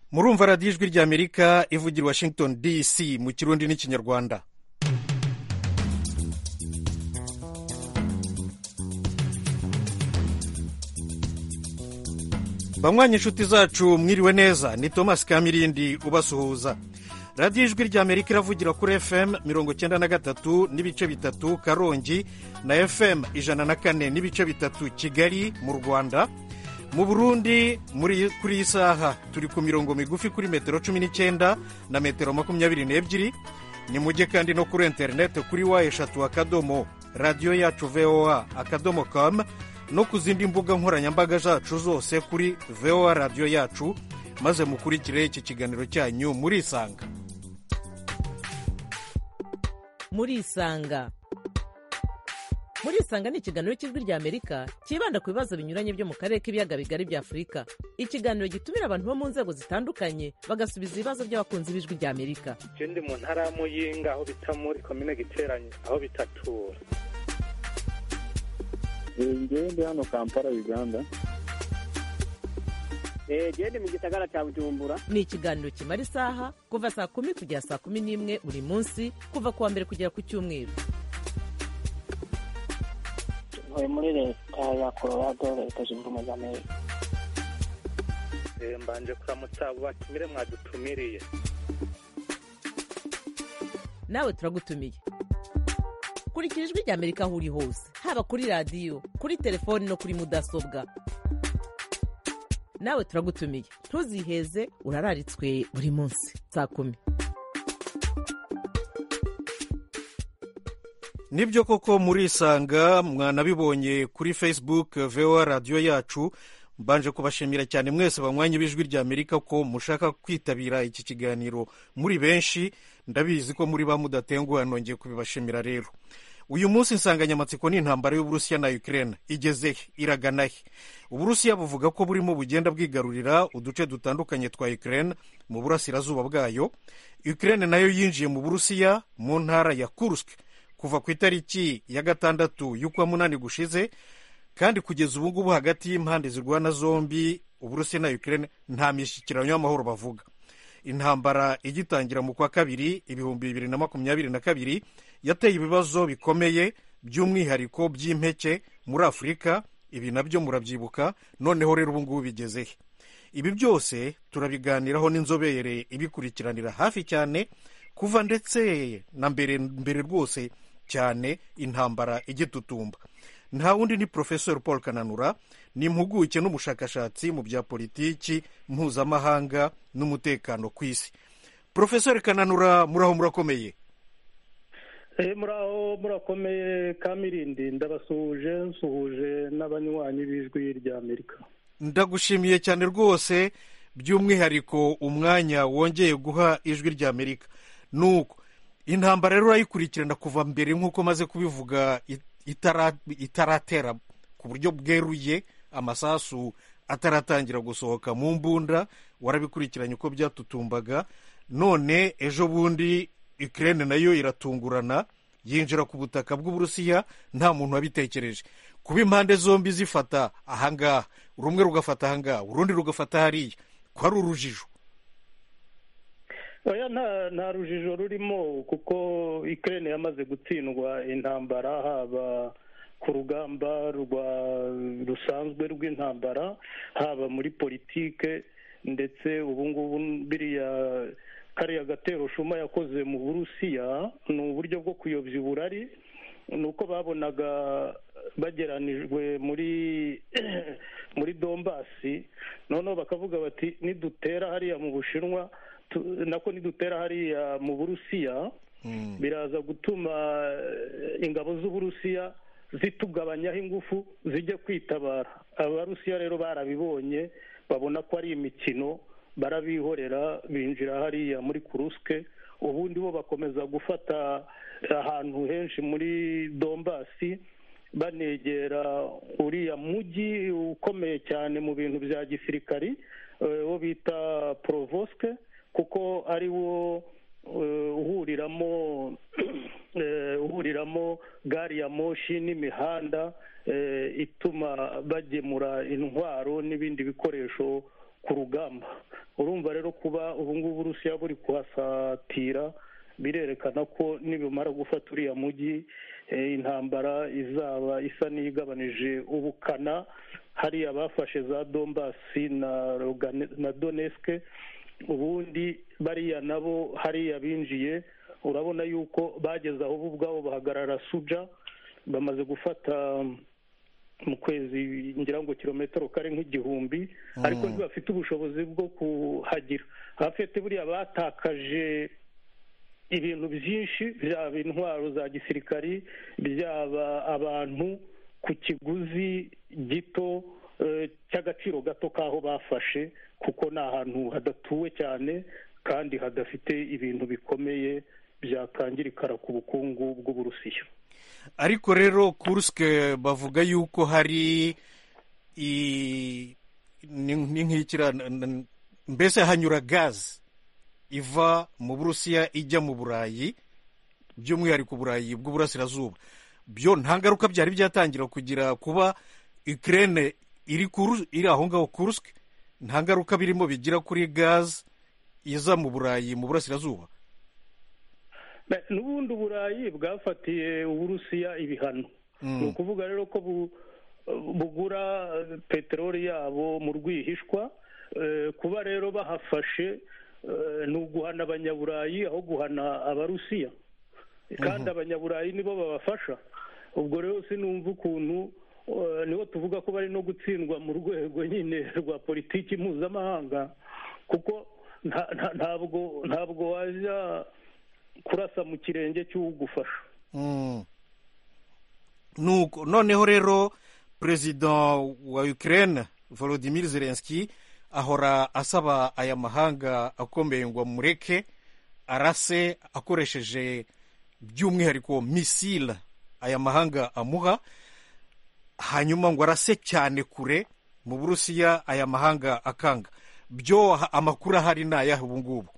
murumva radiyo ijwi ry'amerika ivugira Washington DC mu kirundi n'ikinyarwanda. banywanyi inshuti zacu mwiriwe neza, ni Thomas Kamirindi ubasuhuza. radiyo ijwi ry'amerika iravugira kuri FM 93 n'ibice bitatu Karongi na FM 104 n'ibice bitatu Kigali mu Rwanda. Mu Burundi kuri iyi saha turi ku mirongo migufi kuri metero 19 na metero 22. Ni mujye kandi no kuri interineti kuri wa3 radiyo yacu voa.com no ku zindi mbuga nkoranyambaga zacu zose kuri voa radiyo yacu, maze mukurikire iki kiganiro cyanyu murisanga. Murisanga ni ikiganiro cy'ijwi ry'Amerika kibanda ku bibazo binyuranye byo mu karere k'ibiyaga bigari bya Afurika. Ikiganiro gitumira abantu bo mu nzego zitandukanye bagasubiza ibibazo by'abakunzi b'ijwi ry'Amerika. Je ndi mu ntara ya Muyinga, aho bita muri komine Giteranyi, aho bitatura. Ngewe ndi hano Kampala, Uganda. Ndi mu gisagara cya Bujumbura. Ni ikiganiro kimara isaha kuva saa 10 kugera saa 11 buri munsi, kuva kuwa mbere kugera ku cyumweru. Muri leta ya Colorado, leta zunze ubumwe za Amerika. Mbanje kuramutsa abo batumire mwadutumiriye. Nawe turagutumiye. Kurikira ijwi ry'Amerika aho uri hose, haba kuri radiyo, kuri telefoni no kuri mudasobwa. Nawe turagutumiye, ntuziheze, urararitswe buri munsi saa 10. Nibyo koko murisanga, mwanabibonye kuri Facebook VOA radiyo yacu. Mbanje kubashimira cyane mwese banywanyi b'ijwi ry'Amerika ko mushaka kwitabira iki kiganiro muri benshi. Ndabizi ko muri ba mudatenguha, nongeye kubibashimira rero. Uyu munsi insanganyamatsiko ni intambara y'Uburusiya na Ukraine. Igeze iragana he? Uburusiya buvuga ko burimo bugenda bwigarurira uduce dutandukanye twa Ukraine mu burasirazuba bwayo. Ukraine nayo yinjiye mu Burusiya mu ntara ya Kursk kuva ku itariki ya 6 y'ukwa munani gushize, kandi kugeza ubu ngubu hagati y'impande zirwana zombi, Uburusiya na Ukraine, nta mishyikirano y'amahoro bavuga. Intambara igitangira mu kwa 2 2022 yateye ibibazo bikomeye by'umwihariko by'impeke muri Afurika. Ibi nabyo murabyibuka. Noneho rero ubu ngubu bigeze he? Ibi byose turabiganiraho n'inzobere ibikurikiranira hafi cyane kuva ndetse na mbere rwose cyane intambara igitutumba. Nta wundi ni Professor Paul Kananura, ni impuguke n'umushakashatsi mu bya politiki mpuzamahanga n'umutekano ku isi. Professor Kananura, muraho murakomeye? Muraho murakomeye Kamirindi, nsuhuje n'abanywanyi b'ijwi ry'Amerika. Ndagushimiye cyane rwose, by'umwihariko umwanya wongeye guha ijwi ry'Amerika. Nuko intambara rero urayikurikirana kuva mbere nk'uko maze kubivuga, itaratera ku buryo bweruye, amasasu ataratangira gusohoka mu mbunda. Warabikurikiranye uko byatutumbaga. None ejo bundi Ukraine nayo iratungurana, yinjira ku butaka bw'Uburusiya, nta muntu wabitekereje. Kuba impande zombi zifata ahangaha, rumwe rugafata ahangaha, urundi rugafata hariya, ko ari urujijo. Oya, nta rujijo rurimo, kuko Ukraine yamaze gutsindwa intambara, haba ku rugamba rusanzwe rw'intambara, haba muri politike, ndetse ubu ngubu kariya gatero Shuma yakoze mu Burusiya ni uburyo bwo kuyobya uburari. Ni uko babonaga bageranijwe muri Donbasi, noneho bakavuga bati nidutera hariya mu Bushinwa, nidutera hariya mu Burusiya, biraza gutuma ingabo z'Uburusiya zitugabanyaho ingufu zijya kwitabara. Abarusiya rero barabibonye, babona ko ari imikino, barabihorera, binjira hariya muri Kursk. Ubundi bo bakomeza gufata ahantu henshi muri Donbasi, banegera uriya mujyi ukomeye cyane mu bintu bya gisirikari, wo bita Provosk, kuko ari wo uhuriramo gari ya moshi n'imihanda ituma bagemura intwaro n'ibindi bikoresho ku rugamba. urumva rero kuba ubu ngubu uburusiya buri kuhasatira birerekana ko nibimara gufata uriya mujyi intambara izaba isa n'iyigabanije ubukana. hariya bafashe za dombasi na doneske, ubundi bariya nabo hariya binjiye urabona yuko bageze aho bo ubwabo bahagarara Suja, bamaze gufata mu kwezi ngira ngo kilometero kare nk'igihumbi, ariko ntibafite ubushobozi bwo kuhagira. abafite buriya batakaje ibintu byinshi, byaba intwaro za gisirikari, byaba abantu ku kiguzi gito cy'agaciro gato k'aho bafashe, kuko ni ahantu hadatuwe cyane kandi hadafite ibintu bikomeye byakangirikara ku bukungu bw'Uburusiya. ariko rero Kursk bavuga yuko hari ni nk'ikira, mbese hanyura gazi iva mu Burusiya ijya mu Burayi, by'umwihariko Burayi bw'uburasirazuba. byo nta ngaruka byari byatangira kugira kuba Ukraine iri aho ngaho Kursk, nta ngaruka birimo bigira kuri gazi iza mu Burayi mu burasirazuba? n'ubundi Uburayi bwafatiye Uburusiya ibihano. ni ukuvuga rero ko bugura peteroli yabo mu rwihishwa. kuba rero bahafashe ni uguhana abanyaburayi aho guhana Abarusiya, kandi abanyaburayi nibo babafasha. ubwo rero sinumva ukuntu niho tuvuga ko bari no gutsindwa mu rwego nyine rwa politiki mpuzamahanga, kuko ntabwo wajya kurasa mu kirenge cy'ugufasha. noneho rero perezida wa Ukraine Volodymyr Zelensky ahora asaba aya mahanga akomeye ngo mureke arase akoresheje by'umwihariko misile aya mahanga amuha, hanyuma ngo arase cyane kure mu Burusiya aya mahanga akanga. byo amakuru ahari ni ayahe ubu ngubu?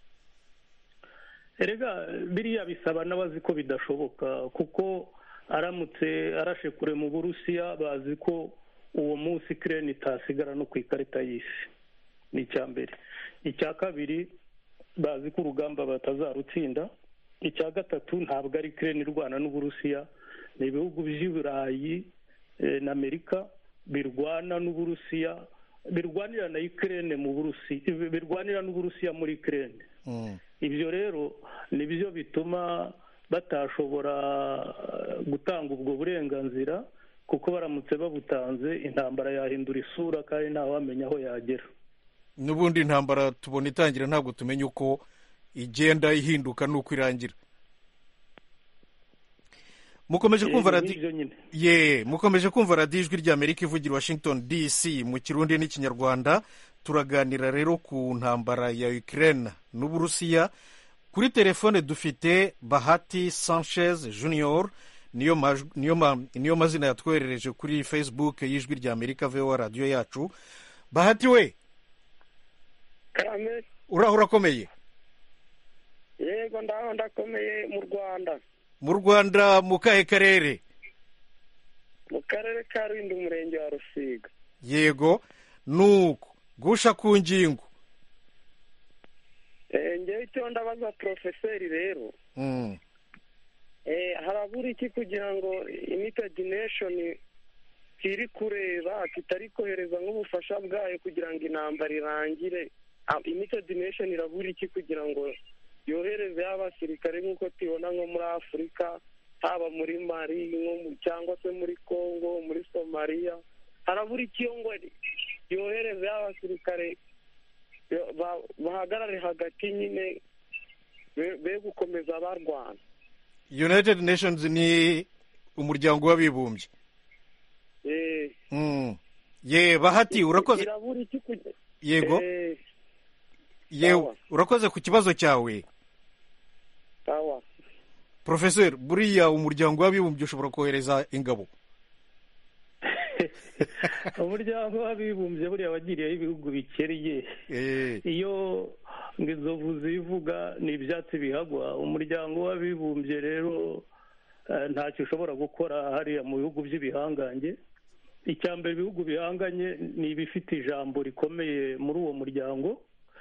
erega biriya bisaba n'abazi ko bidashoboka, kuko aramutse arashe kure mu Burusiya bazi ko uwo munsi Ukraine itasigara no ku ikarita y'isi. ni icya mbere. icya kabiri bazi ko urugamba batazarutsinda. icya gatatu ntabwo ari Ukraine irwana n'Uburusiya, ni ibihugu by'i Burayi na Amerika birwana n'Uburusiya, birwanira na Ukraine mu Burusiya, birwanira n'Uburusiya muri Ukraine. ibyo rero ni byo bituma batashobora gutanga ubwo burenganzira, kuko baramutse babutanze intambara yahindura isura kandi ntawamenya aho yagera. n'ubundi intambara tubona itangira, ntabwo tumenya uko igenda ihinduka n'uko irangira. mukomeje kumva radiyo ijwi ry'Amerika ivugira Washington DC mu Kirundi n'Ikinyarwanda. turaganira rero ku ntambara ya Ukraine n'Uburusiya. kuri telefone dufite Bahati Sanchez Junior, niyo mazina yatwoherereje kuri Facebook y'ijwi ry'Amerika VOA radiyo yacu. Bahati we, uraho urakomeye? yego ndaho ndakomeye. mu Rwanda. mu Rwanda mu kahe karere? mu karere ka Rulindo, umurenge wa Rusiga. yego, nuko gusha ku ngingo. ngewe icyo ndabaza porofeseri rero, harabura iki kugira ngo United Nation iri kureba kitari kohereza nk'ubufasha bwayo kugira ngo intambara irangire? United Nation irabura iki kugira ngo yohereze abasirikare nk'uko tubona nko muri Afurika, haba muri Mali cyangwa se muri Congo, muri Somalia? harabura iki ngo yohereze abasirikare bahagarare hagati nyine be gukomeza barwana? United Nations ni umuryango w'abibumbye. Bahati urakoze. yego urakoze ku kibazo cyawe. Professor, buriya umuryango w'abibumbye ushobora kohereza ingabo? umuryango w'abibumbye buriya wagiriyeho ibihugu bikeriye. iyo inzovu zivuga ni ibyatsi bihagwa. umuryango w'abibumbye rero ntacyo ushobora gukora hariya mu bihugu by'ibihangange. icya mbere, ibihugu bihanganye ni ibifite ijambo rikomeye muri uwo muryango,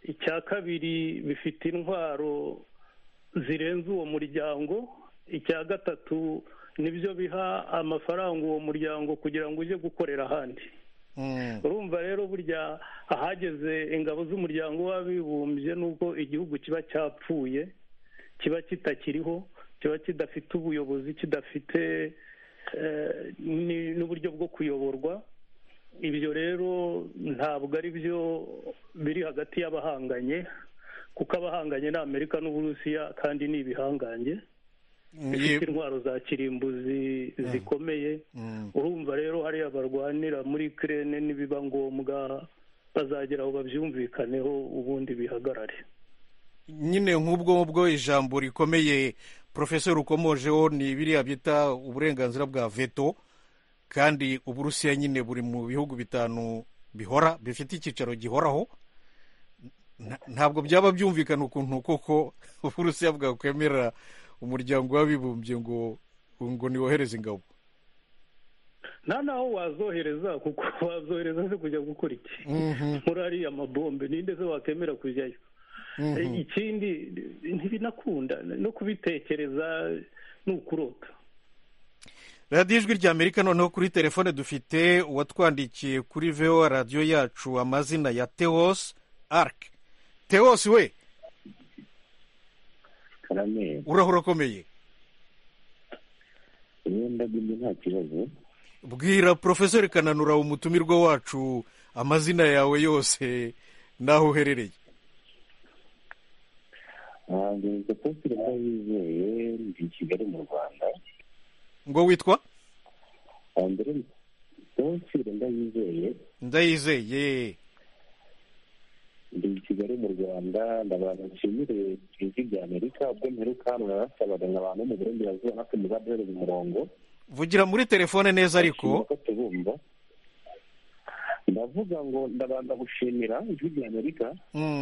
icya kabiri bifite intwaro zirenze uwo muryango, icya gatatu nibyo biha amafaranga uwo muryango kugira ngo ujye gukorera ahandi. urumva rero burya ahageze ingabo z'umuryango w'abibumbye n'ubwo igihugu kiba cyapfuye, kiba kitakiriho, kiba kidafite ubuyobozi, kidafite n'uburyo bwo kuyoborwa. ibyo rero ntabwo ari byo biri hagati y'abahanganye, kuko abahanganye ni Amerika n'Uburusiya kandi ni ibihangange bifite intwaro za kirimbuzi zikomeye. urumva rero hariya barwanira muri Ukraine nibiba ngombwa bazagera aho babyumvikaneho ubundi bihagarare. nyine nk'ubwo ijambo rikomeye Profesor ukomojeho ni biriya byita uburenganzira bwa veto, kandi Uburusiya nyine buri mu bihugu bitanu bihora bifite icyicaro gihoraho. Ntabwo byaba byumvikana ukuntu koko Uburusiya bwakwemerera umuryango w'abibumbye ngo niwohereze ingabo. nta naho wazohereza, kuko wazohereza se kujya gukora iki muri ariya mabombe? ninde se wakemera kujyayo? ikindi ntibinakunda no kubitekereza, ni ukurota. radiyo ijwi rya Amerika. noneho kuri telefone dufite uwatwandikiye kuri VOA radiyo yacu amazina ya Theos Arc. Theos we urahura akomeye? nta kibazo. bwira Profesor Kananura umutumirwa wacu amazina yawe yose n'aho uherereye. ngeze Profesor Ndayizeye, ndi Kigali mu Rwanda. ngo witwa? Profesor Ndayizeye. Ndayizeye ndi Kigali mu Rwanda. ndabantu nshimire ijwi rya Amerika, ubwo mperuka hano narasabaga abantu mu burengerazuba natwe muzaduhereza umurongo. vugira muri telefone neza ariko. tubumva ndavuga ngo ndabanza gushimira ijwi rya Amerika.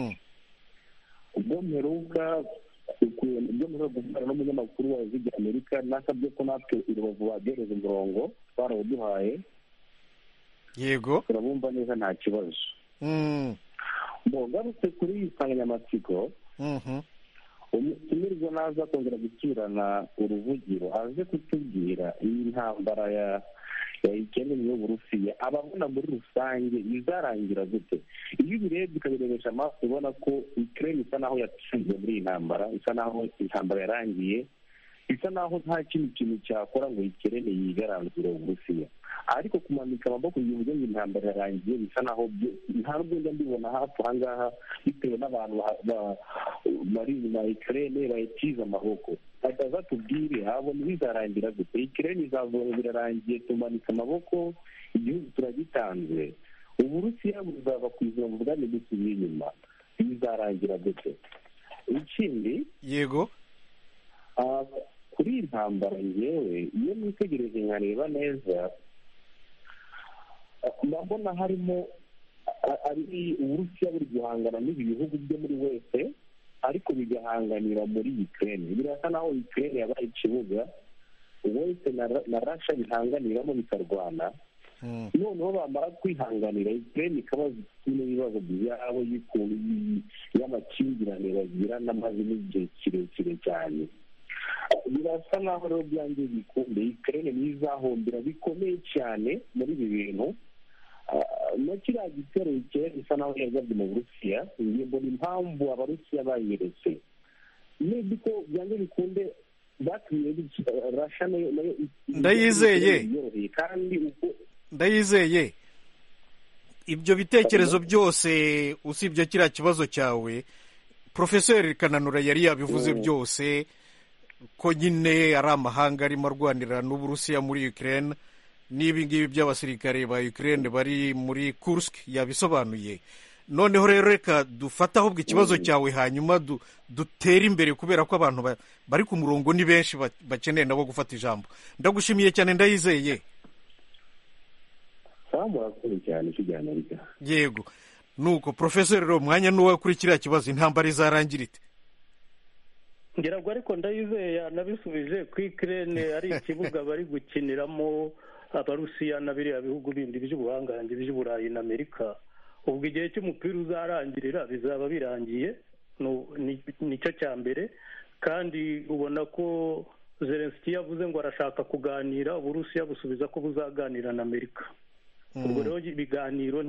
ubwo mperuka kuvugana n'umunyamakuru wa ijwi rya Amerika, nasabye ko natwe i Rubavu baduhereza umurongo, twarawuduhaye. yego turabumva neza nta kibazo. ngarutse kuri iyi nsanganyamatsiko, umutumirwa naza kongera gusubirana uruvugiro aze kutubwira iyi ntambara ya Ukraine y'Uburusiya ababona muri rusange izarangira gute. iyo ubirebye ukabirebesha amaso ubona ko Ukraine isa naho yatsinzwe muri iyi ntambara, isa naho intambara yarangiye, bisa naho nta kindi kintu cyakora ngo Ukraine yigaranzure Uburusiya. ariko kumanika amaboko yivuze ngo intambara yarangiye bisa naho nta rwenda mbibona hafi aha ngaha, bitewe n'abantu bari inyuma ya Ukraine bayitiza amaboko. bataza tubwire abona bizarangira gute. Ukraine izavuga birarangiye, tumanika amaboko, igihugu turagitanze, Uburusiya buzava ku izina bwami dusubiye inyuma. bizarangira gute? ikindi yego kuri iyi ntambara ngewe iyo mwitegereje nkareba neza, ndabona harimo ari Uburusiya buri guhangana n'ibi bihugu byo muri wese, ariko bigahanganira muri Ukraine. birasa naho Ukraine yabaye ikibuga wese na Russia bihanganiramo bikarwana. noneho bamara kwihanganira Ukraine ikaba n'ibibazo byabo y'amakimbirane bagira n'amazi n'igihe kirekire cyane. birasa naho rero byangiye bikombe Ukraine nizahombera bikomeye cyane muri ibi bintu. na kiriya gitero bisa naho yagabye mu Burusiya, mbona impamvu Abarusiya bayiretse. niba ko byange bikunde batumye Russia nayo Ndayizeye kandi uko Ndayizeye ibyo bitekerezo byose usibye kiriya kibazo cyawe Profesor Kananura yari yabivuze byose, ko nyine ari amahanga arimo arwanira n'Uburusiya muri Ukraine, n'ibi ngibi by'abasirikare ba Ukraine bari muri Kursk yabisobanuye. noneho rero reka dufate ahubwo ikibazo cyawe hanyuma dutere imbere, kubera ko abantu bari ku murongo ni benshi bakeneye nabo gufata ijambo. ndagushimiye cyane Ndayizeye. yego nuko Profesor rero umwanya n'uwo kuri kiriya kibazo, intambara izarangira ite? ngira ngo ariko Ndayizeye yanabisubije ko Ukraine ari ikibuga bari gukiniramo Abarusiya na biriya bihugu bindi by'ubuhangange by'Uburayi na Amerika. ubwo igihe cy'umupira uzarangirira bizaba birangiye. Nicyo cya mbere. kandi ubona ko Zelensky yavuze ngo arashaka kuganira, Uburusiya busubiza ko buzaganira na Amerika. Ubwo rero ibiganiro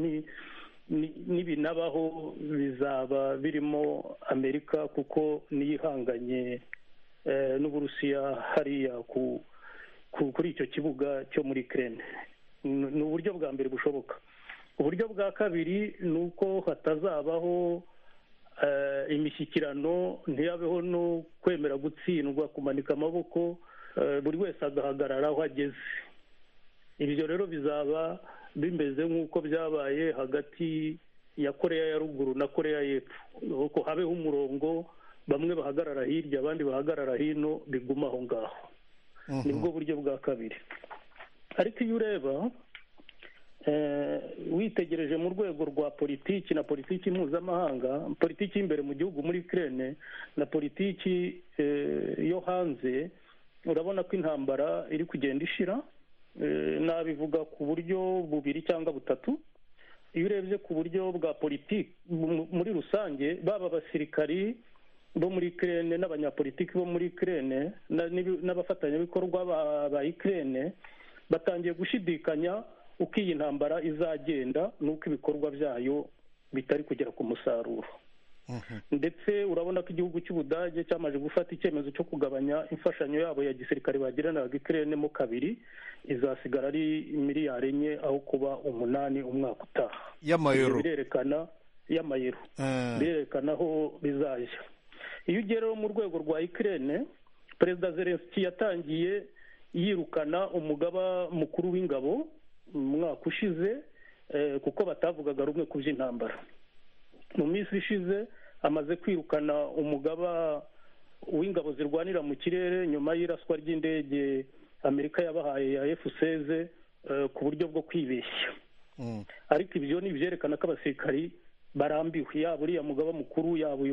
n'ibinabaho bizaba birimo Amerika kuko niyihanganye n'Uburusiya hariya kuri icyo kibuga cyo muri Ukraine. Ni uburyo bwa mbere bushoboka. Uburyo bwa kabiri ni uko hatazabaho imishyikirano, ntiyabeho no kwemera gutsindwa, kumanika amaboko, buri wese agahagarara aho ageze. Ibyo rero bizaba bimeze nk'uko byabaye hagati ya Koreya ya ruguru na Koreya y'epfo, uko habeho umurongo, bamwe bahagarara hirya abandi bahagarara hino, biguma aho ngaho. Nibwo buryo bwa kabiri. Ariko iyo ureba witegereje mu rwego rwa politiki na politiki mpuzamahanga, politiki y'imbere mu gihugu muri Ukraine na politiki yo hanze, urabona ko intambara iri kugenda ishira. Nabivuga ku buryo bubiri cyangwa butatu. Iyo urebye ku buryo bwa politiki muri rusange, baba abasirikari bo muri Ukraine n'abanyapolitiki bo muri Ukraine n'abafatanyabikorwa ba Ukraine batangiye gushidikanya uko iyi ntambara izagenda n'uko ibikorwa byayo bitari kugera ku musaruro. Ndetse urabona ko igihugu cy'Ubudage cyamaze gufata icyemezo cyo kugabanya imfashanyo yabo ya gisirikare bagiranaga Ukraine mo kabiri, izasigara ari miliyari 4 aho kuba 8 umwaka utaha y'amayero. Birerekana y'amayero, birerekana aho bizajya. Iyo ugera mu rwego rwa Ukraine, Perezida Zelensky yatangiye yirukana umugaba mukuru w'ingabo mu mwaka ushize, kuko batavugaga rumwe ku by'intambara. Mu minsi ishize amaze kwirukana umugaba w'ingabo zirwanira mu kirere nyuma y'iraswa ry'indege Amerika yabahaye ya F-16 ku buryo bwo kwibeshya. Ariko ibyo ni byerekana ko abasirikari barambiwe, yaba uriya mugaba mukuru, yaba uyu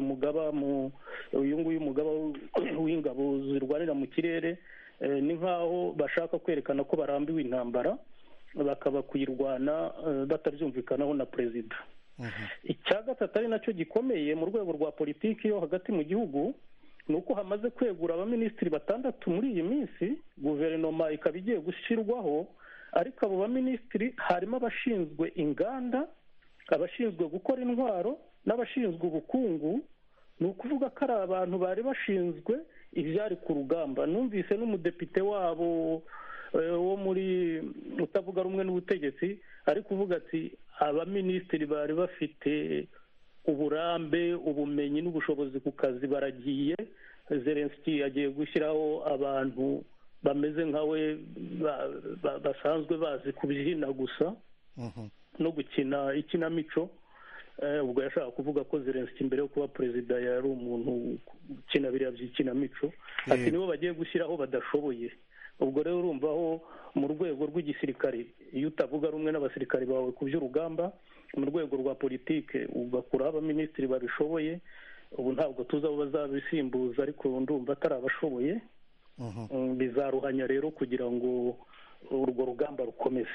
nguyu mugaba w'ingabo zirwanira mu kirere. Ni nk'aho bashaka kwerekana ko barambiwe intambara, bakaba kuyirwana batabyumvikanaho na perezida. Icya gatatu ari nacyo gikomeye mu rwego rwa politiki yo hagati mu gihugu, ni uko hamaze kwegura abaminisitiri 6 muri iyi minsi. Guverinoma ikaba igiye gushyirwaho, ariko abo baminisitiri harimo abashinzwe inganda, abashinzwe gukora intwaro n'abashinzwe ubukungu. Ni ukuvuga ko ari abantu bari bashinzwe ibyari ku rugamba. Numvise n'umudepite wabo wo muri utavuga rumwe n'ubutegetsi ari kuvuga ati abaminisitiri bari bafite uburambe, ubumenyi n'ubushobozi ku kazi baragiye. Zelensky agiye gushyiraho abantu bameze nkawe basanzwe bazi kubyina gusa no gukina ikinamico. Ubwo yashaka kuvuga ko Zelensky mbere yo kuba perezida yari umuntu ukina biriya by'ikinamico. Ati nibo bagiye gushyiraho badashoboye. Ubwo rero urumva aho mu rwego rw'igisirikare, iyo utavuga rumwe n'abasirikari bawe ku by'urugamba, mu rwego rwa politike ugakuraho abaminisitiri babishoboye. Ubu ntabwo tuzi abo bazabisimbuza, ariko ndumva atari abashoboye. Bizaruhanya rero kugira ngo urwo rugamba rukomeze.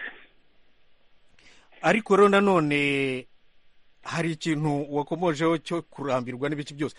Ariko rero nanone hari ikintu wakomojeho cyo kurambirwa n'ibiki byose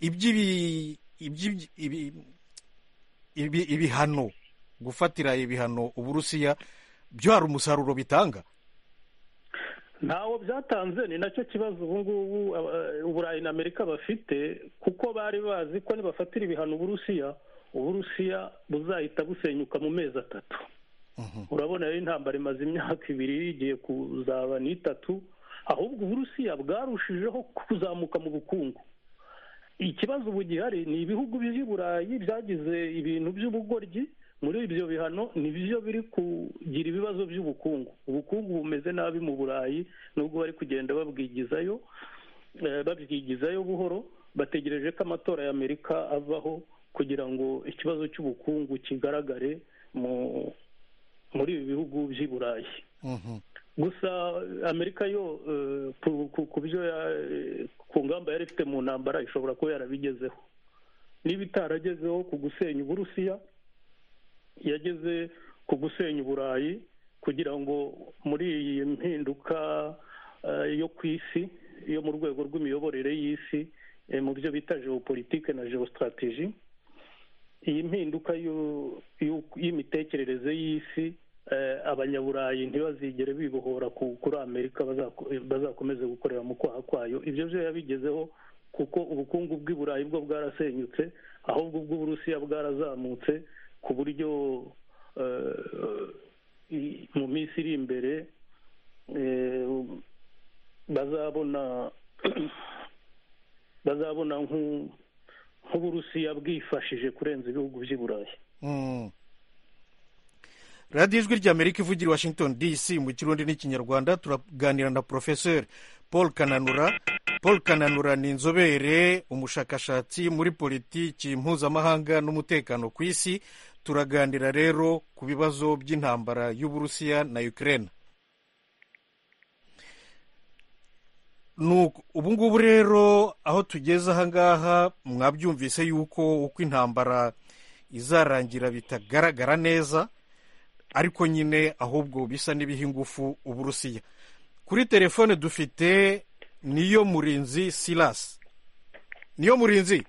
ibihano, gufatira ibihano Uburusiya, byo hari umusaruro bitanga? Ntawo byatanze. Ni nacyo kibazo ubu ngubu Uburayi na Amerika bafite, kuko bari bazi ko nibafatira ibihano Uburusiya buzahita busenyuka mu mezi 3. Urabona rero intambara imaze imyaka 2 igiye kuzaba ni 3, ahubwo Uburusiya bwarushijeho kuzamuka mu bukungu. Ikibazo ubu gihari ni ibihugu by'i Burayi byagize ibintu by'ubugoryi muri ibyo bihano, nibyo biri kugira ibibazo by'ubukungu. Ubukungu bumeze nabi mu Burayi, nubwo bari kugenda babwigizayo buhoro. Bategereje ko amatora ya Amerika avaho kugira ngo ikibazo cy'ubukungu kigaragare muri ibi bihugu by'i Burayi. Gusa Amerika yo ku ngamba yari ifite mu ntambara ishobora kuba yarabigezeho. Niba itaragezeho ku gusenya Uburusiya, yageze ku gusenya Uburayi, kugira ngo muri iyi mpinduka yo ku isi, yo mu rwego rw'imiyoborere y'isi, mu byo bita geopolitike na geostrategy. Iyi mpinduka y'imitekerereze y'isi, abanyaburayi ntibazigere bibohora kuri Amerika, bazakomeze gukorera mu kwaha kwayo. Ibyo byo yabigezeho kuko ubukungu bw'i Burayi bwo bwarasenyutse, ahubwo ubw'Uburusiya bwarazamutse ku buryo mu minsi iri imbere bazabona nk'Uburusiya bwifashije kurenza ibihugu by'i Burayi. radiyo ijwi ry'Amerika ivugira i Washington DC mu Kirundi n'Ikinyarwanda. turaganira na Professeur Paul Kananura. Paul Kananura ni inzobere, umushakashatsi muri politiki mpuzamahanga n'umutekano ku isi. Turaganira rero ku bibazo by'intambara y'Uburusiya na Ukraine. Ubu ngubu rero aho tugeze aha ngaha, mwabyumvise yuko uko intambara izarangira bitagaragara neza, ariko nyine ahubwo bisa n'ibiha ingufu Uburusiya. Kuri telefone dufite Niyomurinzi Silas. Niyomurinzi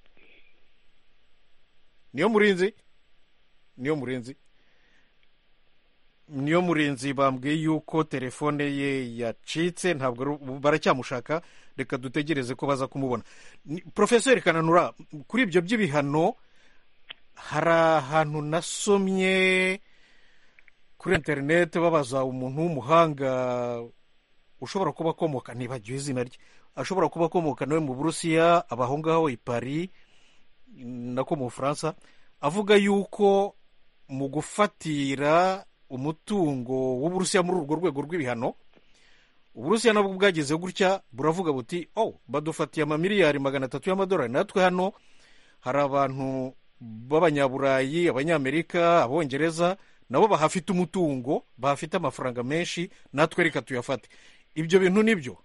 bambwiye yuko telefone ye yacitse, ntabwo baracyamushaka. Reka dutegereze ko baza kumubona. Professeur Kananura, kuri ibyo by'ibihano, hari ahantu nasomye kuri interineti babaza umuntu w'umuhanga ushobora kuba akomoka, ntibagiwe izina rye, ashobora kuba akomoka nawe mu Burusiya, abaho ngaho i Paris nako mu Bufaransa, avuga yuko mu gufatira umutungo w'Uburusiya muri urwo rwego rw'ibihano, Uburusiya nabwo bwagize gutya buravuga buti badufatiye amamiliyari 300 y'amadolari, natwe hano hari abantu b'abanyaburayi, abanyamerika, abongereza nabo bahafite umutungo, bahafite amafaranga menshi, natwe reka tuyafate. Ibyo bintu nibyo?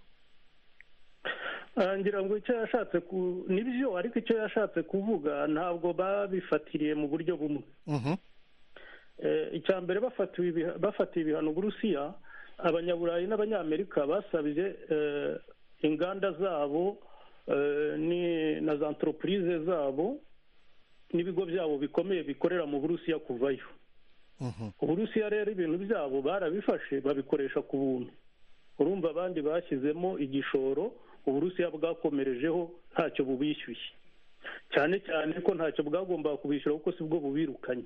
ngira ngo icyo yashatse nibyo, ariko icyo yashatse kuvuga ntabwo babifatiriye mu buryo bumwe. Icya mbere bafatiye ibihano Burusiya, abanyaburayi n'abanyamerika basabye inganda zabo na za entreprise zabo n'ibigo byabo bikomeye bikorera mu Burusiya kuvayo. Uburusiya rero ibintu byabo barabifashe babikoresha ku buntu. Urumva abandi bashyizemo igishoro, Uburusiya bwakomerejeho ntacyo bubishyuye, cyane cyane ko ntacyo bwagombaga kubishyura kuko sibwo bubirukanye.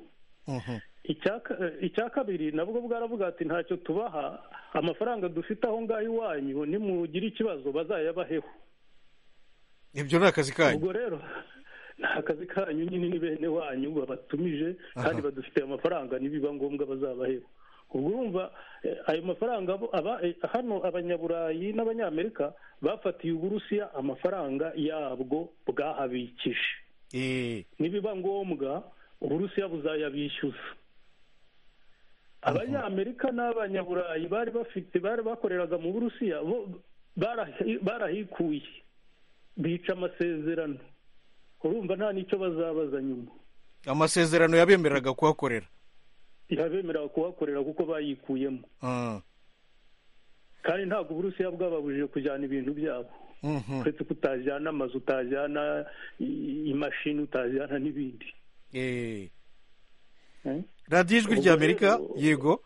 Icya kabiri nabwo bwaravuga ati ntacyo tubaha, amafaranga dufite aho ngaho iwanyu nimugira ikibazo bazayabaheho. Ibyo ni akazi kanyu. Ubwo rero ni akazi kanyu nyine, ni bene wanyu babatumije kandi badufitiye amafaranga, nibiba ngombwa bazabaheho. Ubwo urumva ayo mafaranga hano abanyaburayi n'abanyamerika bafatiye Uburusiya amafaranga yabwo bwahabikije, nibiba ngombwa Uburusiya buzayabishyuza. Abanyamerika n'abanyaburayi bari bakoreraga mu Burusiya barahikuye, bica amasezerano. Urumva nta n'icyo bazabaza nyuma. Amasezerano yabemereraga kuhakorera, yabemereraga kuhakorera kuko bayikuyemo. Kandi ntabwo Uburusiya bwababujije kujyana ibintu byabo, uretse kutajyana amazu, utajyana imashini, utajyana n'ibindi. radiyo ijwi ry'Amerika. Yego.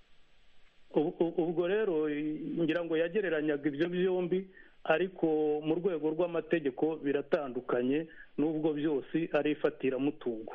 Ubwo rero ngira ngo yagereranyaga ibyo byombi, ariko mu rwego rw'amategeko biratandukanye, n'ubwo byose ari ifatiramutungo.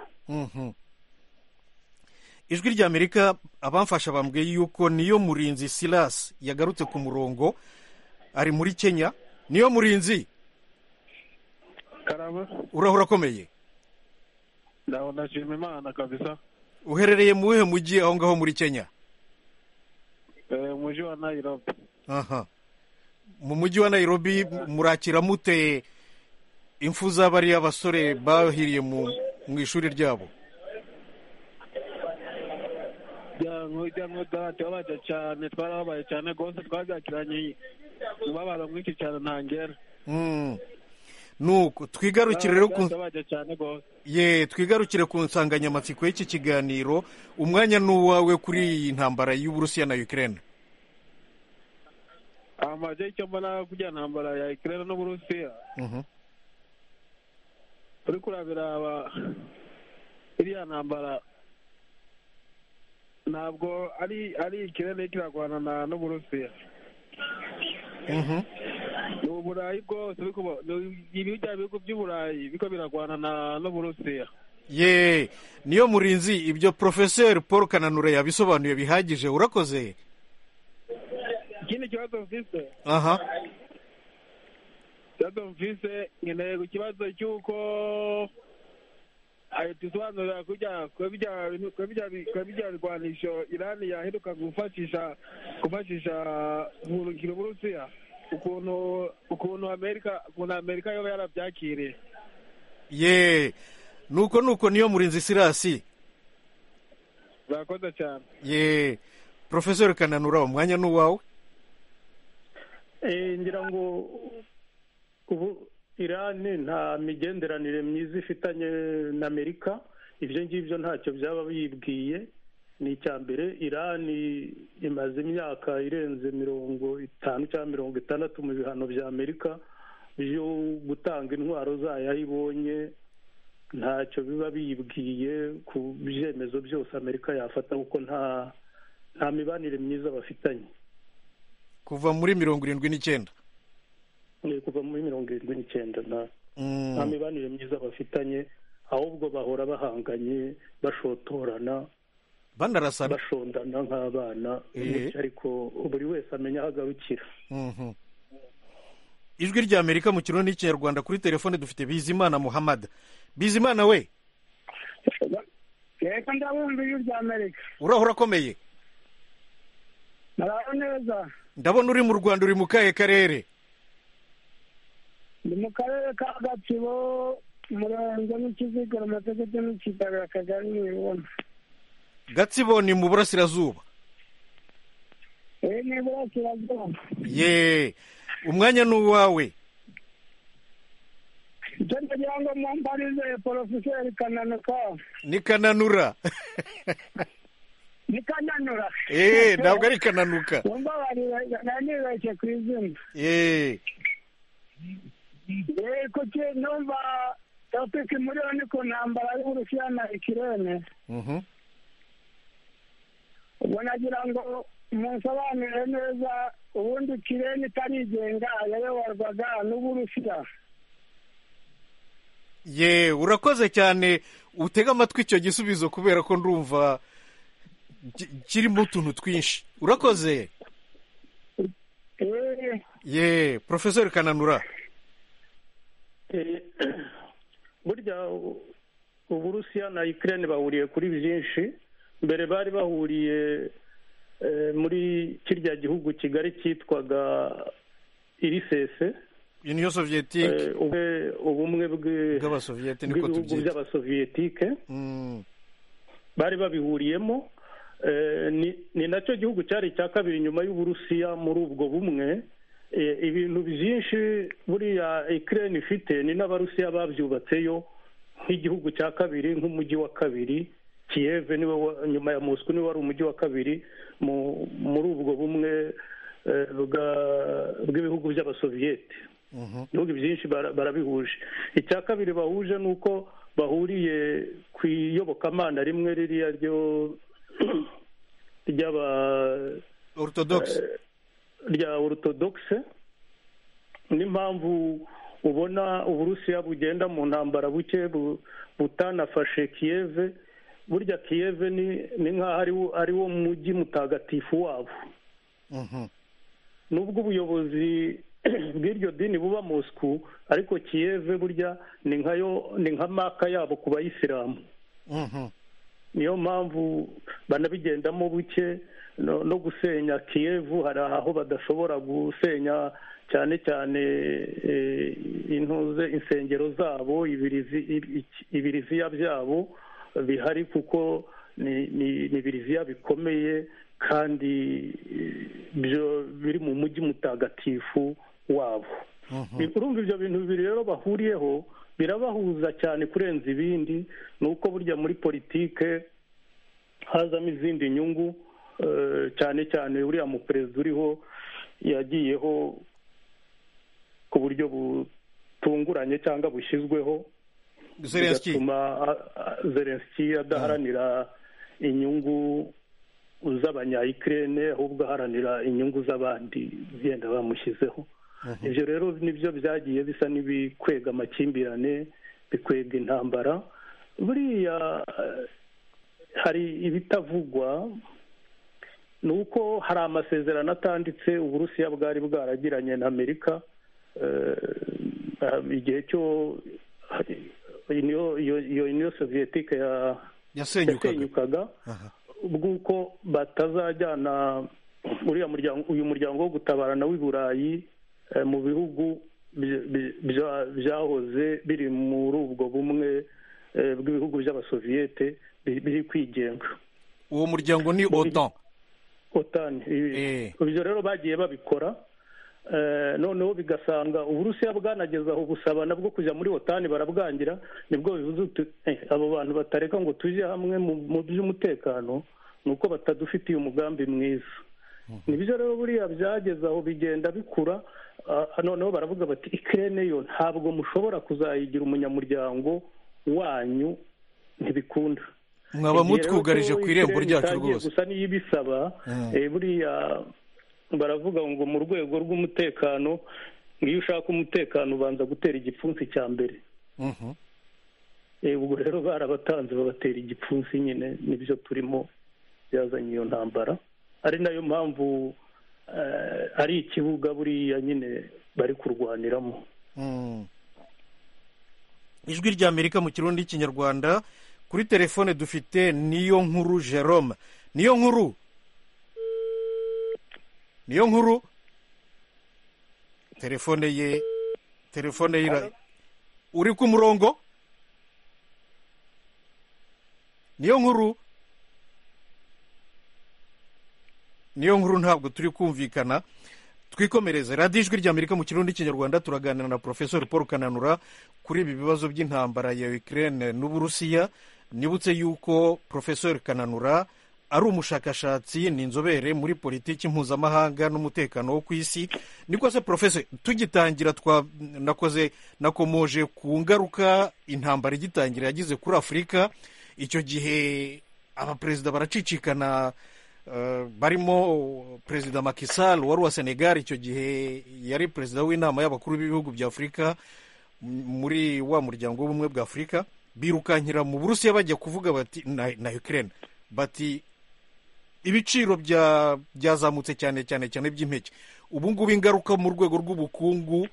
Ijwi ry'Amerika abamfasha bambwiye yuko Niyomurinzi Silas yagarutse ku murongo, ari muri Kenya. Niyomurinzi, Karama, urahura akomeye? ndabona nshima Imana kabisa. Uherereye mu wuhe mujyi aho ngaho muri Kenya? Umujyi wa Nairobi. Mu mujyi wa Nairobi murakira mute impfu z'abariya basore bahiriye mu ishuri ryabo? Twababaye cyane, twarababaye cyane rwose, twabyakiranye umubabaro mwinshi cyane ntangera. Nuko twigarukire rero twigarukire ku nsanganyamatsiko y'iki kiganiro. Umwanya ni uwawe kuri iyi ntambara y'Uburusiya na Ukraine. amaje icyo mbona kujya ntambara ya Ukraine n'Uburusiya uri kurabira iriya ntambara ntabwo ari Ukraine kiragwana n'Uburusiya ni Uburayi bwose ibihugu by'Uburayi biko biragwana n'Uburusiya. Ye niyo murinzi ibyo Professeur Paul Kananura yabisobanuye bihagije urakoze. Ikindi kibazo mfise mfise nkeneye ku kibazo cy'uko tusobanurira kujya kwa bijya birwanisho Irani yaheruka gufashisha urukino Burusiya ukuntu Amerika yoba yarabyakiriye. Ye nuko niyo murinzi Sirasi. Urakoze cyane. Ye Professeur Kananura umwanya n'uwawe. Ngira ngo ubu Irani nta migenderanire myiza ifitanye na Amerika, ibyo ngibyo ntacyo byaba bibwiye. Ni icya mbere, Irani imaze imyaka irenze 50 cyangwa 60 mu bihano bya Amerika byo gutanga intwaro zayo aho ibonye. Ntacyo biba bibwiye ku byemezo byose Amerika yafata kuko nta mibanire myiza bafitanye kuva muri 79. Kuva muri 79 nta mibanire myiza bafitanye, ahubwo bahora bahanganye, bashotorana, banarasana, bashondana nk'abana, ariko buri wese amenya aho agarukira. Ijwi rya Amerika mu kirundi n'ikinyarwanda, kuri telefone dufite Bizimana Muhammad. Bizimana we reka ndabumva ijwi rya Amerika. Urahora akomeye? Naraho neza. Ndabona uri mu Rwanda, uri mu kahe karere? Ndi mu karere ka Gatsibo, umurenge n'Ikizigiro, umudugudu n'Ikidagara, akagari n'Ibona. Gatsibo ni mu burasirazuba? Ni burasirazuba. Ye umwanya n'uwawe. Icyo ndagira ngo mumbarize Professeur Kananuka. Ni Kananura. Ni Kananura. Ntabwo ari Kananuka. Nibeshye ku izina. Kuki numva topic muriho ni ku ntambara y'Uburusiya na Ukraine. Ubwo nagira ngo munsobanurire neza, ubundi Ukraine itarigenga yayoborwaga n'Uburusiya. Ye urakoze cyane, utega amatwi icyo gisubizo kubera ko ndumva kirimo utuntu twinshi. Urakoze. Ye Professeur Kananura. Burya Uburusiya na Ukraine bahuriye kuri byinshi. Mbere bari bahuriye muri kirya gihugu Kigali cyitwaga IRSS, Union Soviétique, ubumwe bw'Abasoviyete, niko tubyita, by'Abasoviyetike. Bari babihuriyemo. Ni nacyo gihugu cyari cya kabiri nyuma y'Uburusiya muri ubwo bumwe. Ibintu byinshi buriya Ukraine ifite ni n'Abarusiya babyubatseyo, nk'igihugu cya kabiri, nk'umujyi wa kabiri Kiev, niwe nyuma ya Moscow niwe wari umujyi wa kabiri muri ubwo bumwe bw'ibihugu by'Abasoviyete. Ibihugu byinshi barabihuje. Icya kabiri bahuje ni uko bahuriye ku iyobokamana rimwe, ririya ry'aba rya orthodoxe. N'impamvu ubona Uburusiya bugenda mu ntambara buke butanafashe Kiev. Burya Kiev ni nk'aho ari wo mujyi mutagatifu wabo. Nubwo ubuyobozi bw'iryo dini buba Moscow, ariko Kiev burya ni nka maka yabo ku bayisilamu. Niyo mpamvu banabigendamo buke no gusenya Kiev. Hari aho badashobora gusenya cyane cyane insengero zabo, ibiriziya byabo bihari, kuko ni ibiriziya bikomeye kandi byo biri mu mujyi mutagatifu wabo. Urumva ibyo bintu bibiri rero bahuriyeho birabahuza cyane kurenza ibindi. ni uko burya muri politike hazamo izindi nyungu, cyane cyane uriya mu perezida uriho yagiyeho ku buryo butunguranye cyangwa bushyizweho bigatuma Zelensky adaharanira inyungu z'abanyayikirene ahubwo aharanira inyungu z'abandi zigenda bamushyizeho. ibyo rero nibyo byagiye bisa n'ibikwega amakimbirane, bikwega intambara. Buriya hari ibitavugwa, ni uko hari amasezerano atanditse Uburusiya bwari bwaragiranye na Amerika igihe cyo iyo Union Soviétique yasenyukaga, bw'uko batazajyana uyu muryango wo gutabarana w'i Burayi mu bihugu byahoze biri muri ubwo bumwe bw'ibihugu by'abasoviyete biri kwigenga. Uwo muryango ni OTAN. Ibyo rero bagiye babikora, noneho bigasanga Uburusiya bwanageze aho busabana bwo kujya muri OTAN barabwangira. Nibwo bivuze abo bantu batareka ngo tujye hamwe mu by'umutekano, nuko batadufitiye umugambi mwiza. Nibyo rero buriya byageze aho bigenda bikura, noneho baravuga bati Ukraine yo ntabwo mushobora kuzayigira umunyamuryango wanyu, ntibikunda, mwaba mutwugarije ku irembo ryacu rwose. Gusa niyo ibisaba buriya baravuga ngo mu rwego rw'umutekano, iyo ushaka umutekano ubanza gutera igipfunsi cya mbere. Ubwo rero barabatanze babatera igipfunsi, nyine nibyo turimo byazanye iyo ntambara, ari nayo mpamvu ari ikibuga buriya nyine bari kurwaniramo. Ijwi rya Amerika mu Kirundi n'Ikinyarwanda. Kuri telefone dufite Niyonkuru Jerome. Niyonkuru, telefone ye uri ku murongo? Niyonkuru ntabwo turi kumvikana. Twikomereze. Radio Ijwi rya Amerika mu Kirundi n'Ikinyarwanda, turaganira na Professor Paul Kananura kuri ibi bibazo by'intambara ya Ukraine n'Uburusiya. Nibutse yuko Professor Kananura ari umushakashatsi, ni inzobere muri politiki mpuzamahanga n'umutekano wo ku isi. Niko se Professor, tugitangira nakomoje ku ngaruka intambara igitangira yagize kuri Afurika. Icyo gihe abaperezida baracicikana, barimo Perezida Macky Sall wari wa Senegal, icyo gihe yari perezida w'inama y'abakuru b'ibihugu bya Afurika muri wa muryango w'ubumwe bwa Afurika. Birukankira mu Burusiya bajya kuvuga bati na Ukraine bati ibiciro byazamutse cyane by'impeke. Ubu ngubu ingaruka mu rwego rw'ubukungu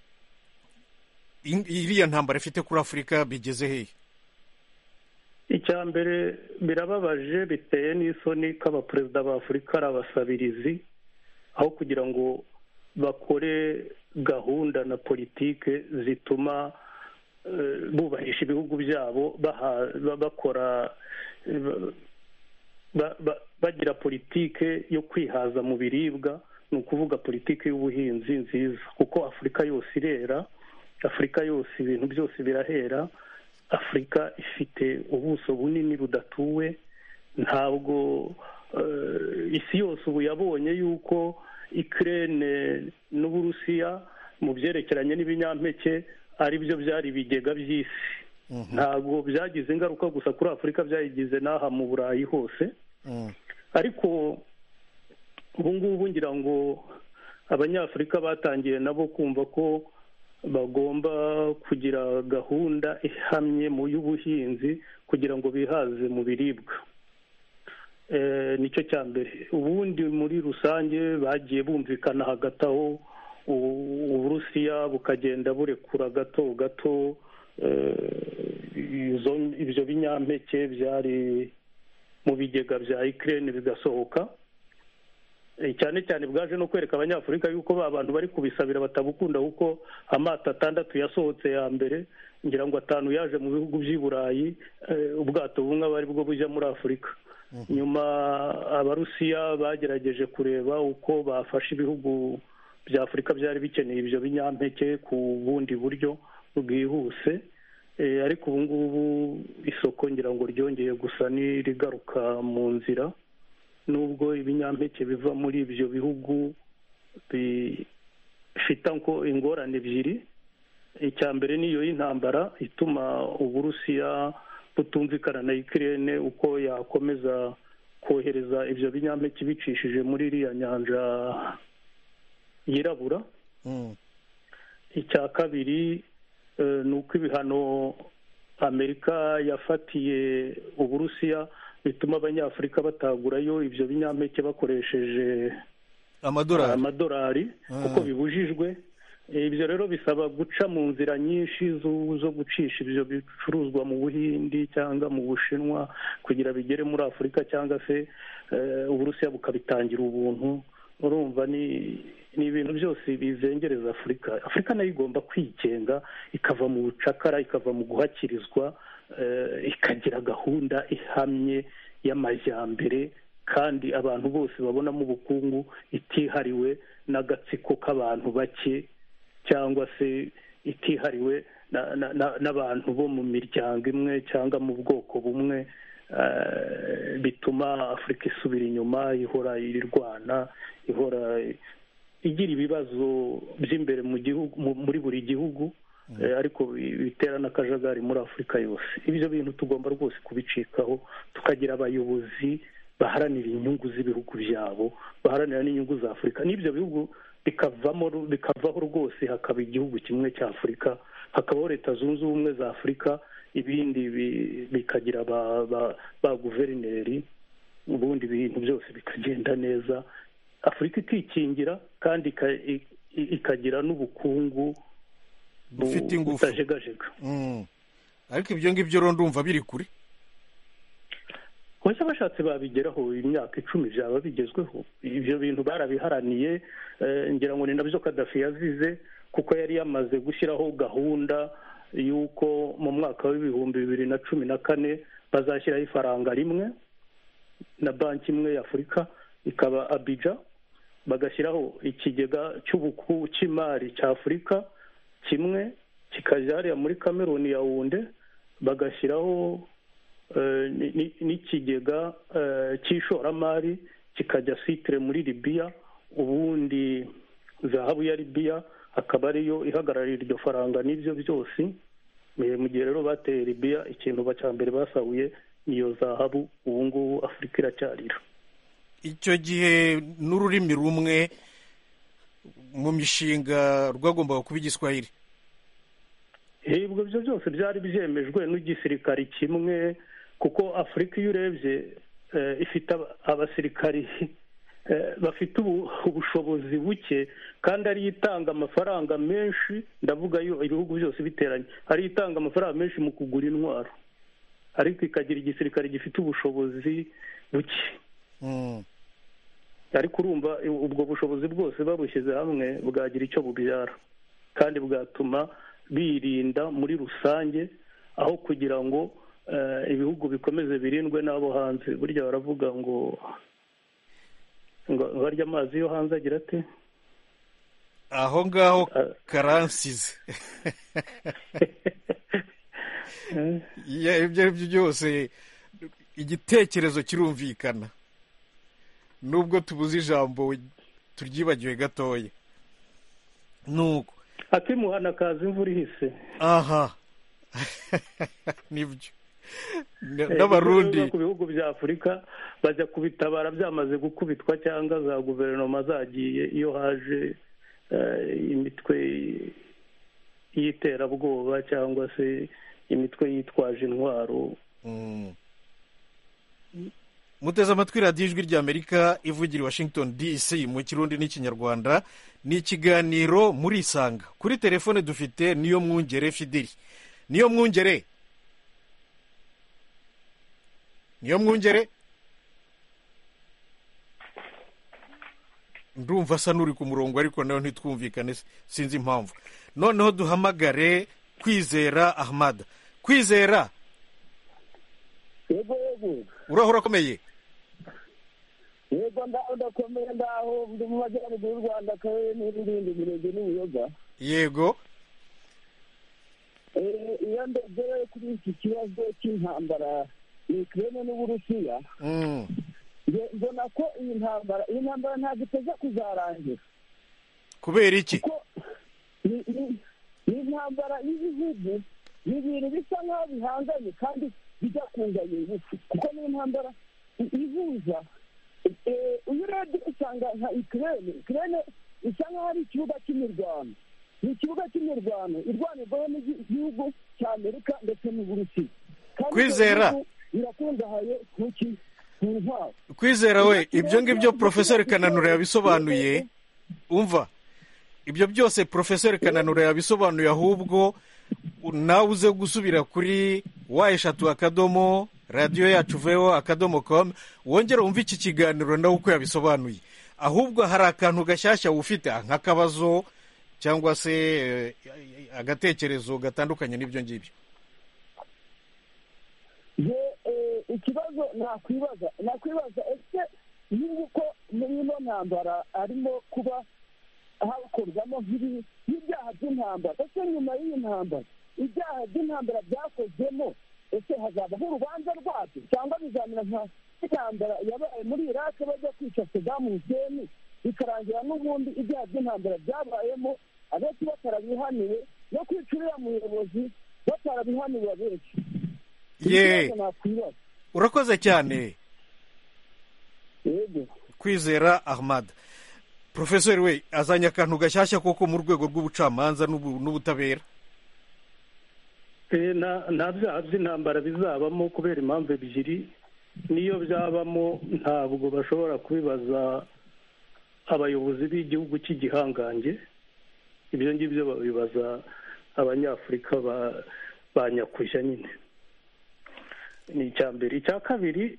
iriya ntambara ifite kuri Afurika bigeze hehe? Icya mbere birababaje, biteye n'isoni ko abaperezida ba Afurika ari abasabirizi, aho kugira ngo bakore gahunda na politike zituma bubahisha ibihugu byabo, bakora bagira politike yo kwihaza mu biribwa, ni ukuvuga politike y'ubuhinzi nziza, kuko Afurika yose irera, Afurika yose ibintu byose birahera. Afurika ifite ubuso bunini budatuwe, ntabwo isi yose ubu yabonye yuko Ukraine n'Uburusiya mu byerekeranye n'ibinyampeke ari byo byari ibigega by'isi. Ntabwo byagize ingaruka gusa kuri Afurika, byayigize n'aha mu Burayi hose. Ariko ubu ngubu ngira ngo Abanyafurika batangiye nabo kumva ko bagomba kugira gahunda ihamye mu y'ubuhinzi kugira ngo bihaze mu biribwa. Nicyo cya mbere. Ubundi muri rusange bagiye bumvikana hagati aho Uburusiya bukagenda burekura gato gato ibyo binyampeke byari mu bigega bya Ukraine bigasohoka. Cyane cyane bwaje no kwereka Abanyafurika yuko ba bantu bari kubisabira batabukunda, kuko amato 6 yasohotse ya mbere, ngira ngo 5 yaje mu bihugu by'i Burayi, ubwato bumwe bari bwo bujya muri Afurika. Nyuma Abarusiya bagerageje kureba uko bafasha ibihugu bya Afurika byari bikeneye ibyo binyampeke ku bundi buryo bwihuse, ariko ubu ngubu isoko ngira ngo ryongeye gusa n'irigaruka mu nzira, nubwo ibinyampeke biva muri ibyo bihugu bifite ingorane ebyiri. icya mbere niyo y'intambara ituma uburusiya butumvikana na Ukraine uko yakomeza kohereza ibyo binyampeke bicishije muri iriya nyanja yirabura. icya kabiri ni uko ibihano Amerika yafatiye uburusiya bituma abanyafurika batagurayo ibyo binyampeke bakoresheje amadolari kuko bibujijwe. ibyo rero bisaba guca mu nzira nyinshi zo gucisha ibyo bicuruzwa mu Buhindi cyangwa mu Bushinwa kugira bigere muri Afurika, cyangwa se uburusiya bukabitangira ubuntu. urumva ni ibintu byose bizengereza Afurika nayo igomba kwigenga, ikava mu bucakara, ikava mu guhakirizwa, ikagira gahunda ihamye y'amajyambere kandi abantu bose babonamo ubukungu, itihariwe n'agatsiko k'abantu bake cyangwa se itihariwe n'abantu bo mu miryango imwe cyangwa mu bwoko bumwe, bituma Afurika isubira inyuma, ihora irwana, ihora igira ibibazo by'imbere mu gihugu, muri buri gihugu, ariko bitera n'akajagari muri Afurika yose. ibyo bintu tugomba rwose kubicikaho, tukagira abayobozi baharanira inyungu z'ibihugu byabo, baharanira n'inyungu za Afurika, n'ibyo bihugu bikavaho rwose, hakaba igihugu kimwe cya Afurika, hakabaho Leta Zunze Ubumwe za Afurika, ibindi bikagira ba guverineri, ubundi ibintu byose bikagenda neza, Afurika ikikingira kandi ikagira n'ubukungu butajegajega. ariko ibyo ngibyo rero ndumva biri kure. bose bashatse babigeraho, imyaka 10 byaba bigezweho. ibyo bintu barabiharaniye, ngira ngo ni nabyo Kadafi yazize, kuko yari yamaze gushyiraho gahunda y'uko mu mwaka w'2014 bazashyiraho ifaranga rimwe na banki imwe ya Afurika ikaba Abidjan, bagashyiraho ikigega cy'imari cya Afurika kimwe kikajya hariya muri Cameroon ya Yaounde, bagashyiraho n'ikigega cy'ishoramari kikajya Sitre muri Libya, ubundi zahabu ya Libya akaba ariyo ihagararira iryo faranga. n'ibyo byose mu gihe rero bateye Libya, ikintu cya mbere basahuye niyo zahabu. ubu ngubu Afurika iracyarira. icyo gihe n'ururimi rumwe mu mishinga rwagombaga kuba Igiswahili. ibyo byose byari byemejwe n'igisirikari kimwe, kuko Afurika iyo urebye ifite abasirikari bafite ubushobozi buke, kandi ariyo itanga amafaranga menshi, ndavuga yo ibihugu byose biteranye, ariyo itanga amafaranga menshi mu kugura intwaro, ariko ikagira igisirikare gifite ubushobozi buke. ariko urumva ubwo bushobozi bwose babushyize hamwe bwagira icyo bubyara, kandi bwatuma birinda muri rusange, aho kugira ngo ibihugu bikomeze birindwe n'abo hanze. burya baravuga ngo barya amazi yo hanze agira ate, aho ngaho karansize. ibyo ari byo byose igitekerezo kirumvikana, nubwo tubuze ijambo turyibagiwe gatoya. nuko akimuhana kaza imvura ihise. aha nibyo n'abarundi ku bihugu bya Afurika bajya kubitabara byamaze gukubitwa, cyangwa za guverinoma zagiye, iyo haje imitwe y'iterabwoba cyangwa se imitwe yitwaje intwaro. muteze amatwi radiyo Ijwi ry'Amerika ivugira i Washington DC mu Kirundi n'Ikinyarwanda. ni ikiganiro muri Isanga. kuri telefone dufite Niyo Mwungere Fideli. Niyo Mwungere, Niyo Mwungere, ndumva asa n'uri ku murongo ariko nawe ntitwumvikane, sinzi impamvu. noneho duhamagare Kwizera Ahmad. Kwizera, yego urahora akomeye? yego ndakomeye, ndaho ndi mu majyaruguru y'u Rwanda, akarere n'ibindi mirenge n'ubuyoga. yego. iyo ndebye kuri iki kibazo cy'intambara ni Ukraine n'Uburusiya, mbona ko iyi ntambara ntabwo iteze kuzarangira. kubera iki? ni intambara y'ibihugu bibiri bisa nk'aho bihanganye kandi bijya kunganya ingufu, kuko ni intambara ihuza. Iyo urebye usanga nka Ukraine isa nk'aho ari ikibuga cy'imirwano, ni ikibuga cy'imirwano irwanirwaho n'igihugu cya Amerika ndetse n'Uburusiya. Kwizera birakungahaye ku ntwaro. Kwizera we, ibyo ngibyo Profeseri Kananura yabisobanuye. Umva, ibyo byose Profeseri Kananura yabisobanuye, ahubwo nawe uze gusubira kuri wa#, radiyo yacu voa.com, wongere wumve iki kiganiro nawe uko yabisobanuye. Ahubwo hari akantu gashyashya ufite nk'akabazo cyangwa se agatekerezo gatandukanye n'ibyo ngibyo. Ikibazo nakwibaza ese y'uko muri ino ntambara arimo kuba hakorwamo nk'ibyaha by'intambara, ese nyuma y'iyi ntambara ibyaha by'intambara byakozwemo ese hazabaho urubanza rwabyo, cyangwa bizamera nk'intambara yabaye muri Iraq bajya kwica Saddam Hussein bikarangira n'ubundi ibyaha by'intambara byabayemo abenshi batarabihaniwe no kwica uriya muyobozi batarabihaniwe abenshi. Urakoze cyane Kwizera Ahmad. Profesori we, azanye akantu gashyashya koko mu rwego rw'ubucamanza n'ubutabera. Nta byaha by'intambara bizabamo kubera impamvu ebyiri. Niyo byabamo ntabwo bashobora kubibaza abayobozi b'igihugu cy'igihangange, ibyo ngibyo babibaza abanyafurika ba nyakujya nyine. Ni icya mbere. Icya kabiri,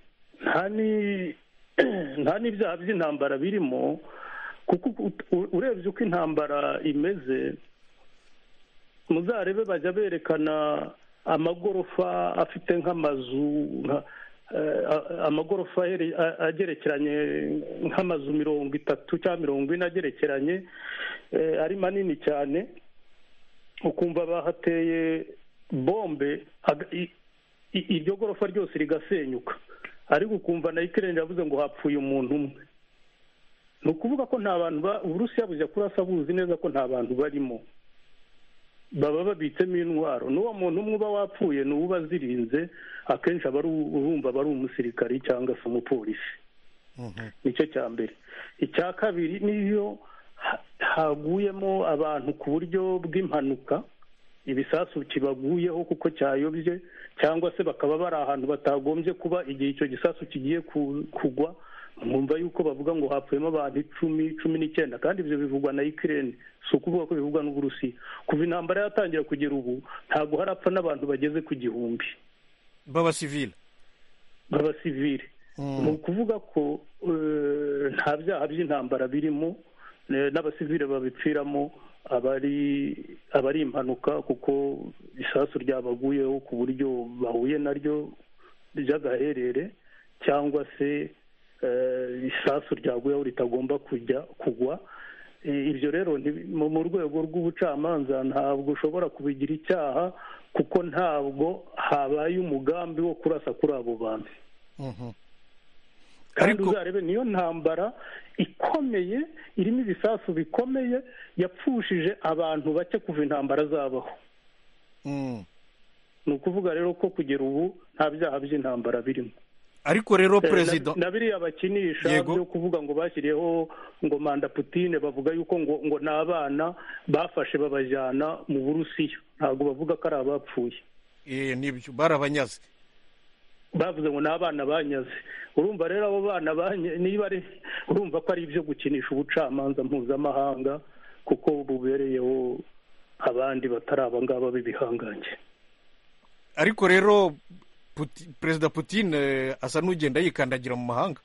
nta n'ibyaha by'intambara birimo, kuko urebye uko intambara imeze, muzarebe bajya berekana amagorofa afite nk'amazu, amagorofa agerekeranye nk'amazu 30 cyangwa 40 agerekeranye, ari manini cyane, ukumva bahateye bombe iryo gorofa ryose rigasenyuka, ariko ukumva na Ukraine yavuze ngo hapfuye umuntu umwe. Ni ukuvuga ko nta bantu Uburusiya bujya kurasa buzi neza ko nta bantu barimo, baba babitsemo intwaro. N'uwo muntu umwe uba wapfuye ni uba azirinze, akenshi urumva aba ari umusirikari cyangwa se umupolisi. Nicyo cya mbere. Icya kabiri, niyo haguyemo abantu ku buryo bw'impanuka, ibisasu kibaguyeho kuko cyayobye, cyangwa se bakaba bari ahantu batagombye kuba igihe icyo gisasu kigiye kugwa, mwumva yuko bavuga ngo hapfuyemo abantu 19, kandi ibyo bivugwa na Ukraine, si ukuvuga ko bivugwa n'Uburusiya. Kuva intambara yatangira kugera ubu ntabwo harapfa n'abantu bageze ku 1000 b'abasivile. Ni ukuvuga ko nta byaha by'intambara birimo, n'abasivile babipfiramo abari impanuka, kuko isasu ryabaguyeho ku buryo bahuye naryo ry'agaherere, cyangwa se isasu ryaguyeho ritagomba kugwa. Ibyo rero mu rwego rw'ubucamanza ntabwo ushobora kubigira icyaha, kuko ntabwo habaye umugambi wo kurasa kuri abo bantu. Kandi uzarebe niyo ntambara ikomeye irimo ibisasu bikomeye yapfushije abantu bake kuva intambara zabaho. Ni ukuvuga rero ko kugera ubu nta byaha by'intambara birimo. Ariko rero perezida na biriya bakinisha byo kuvuga ngo bashyiriyeho ngo manda Putin, bavuga yuko ngo ni abana bafashe babajyana mu Burusiya, ntabwo bavuga ko ari abapfuye. Nibyo barabanyaze, bavuze ngo ni abana banyaze. Urumva rero abo bana niba ari, urumva ko ari ibyo gukinisha ubucamanza mpuzamahanga, kuko bubereyeho abandi batari aba ngaba b'ibihangange. Ariko rero Perezida Putin asa n'ugenda yikandagira mu mahanga.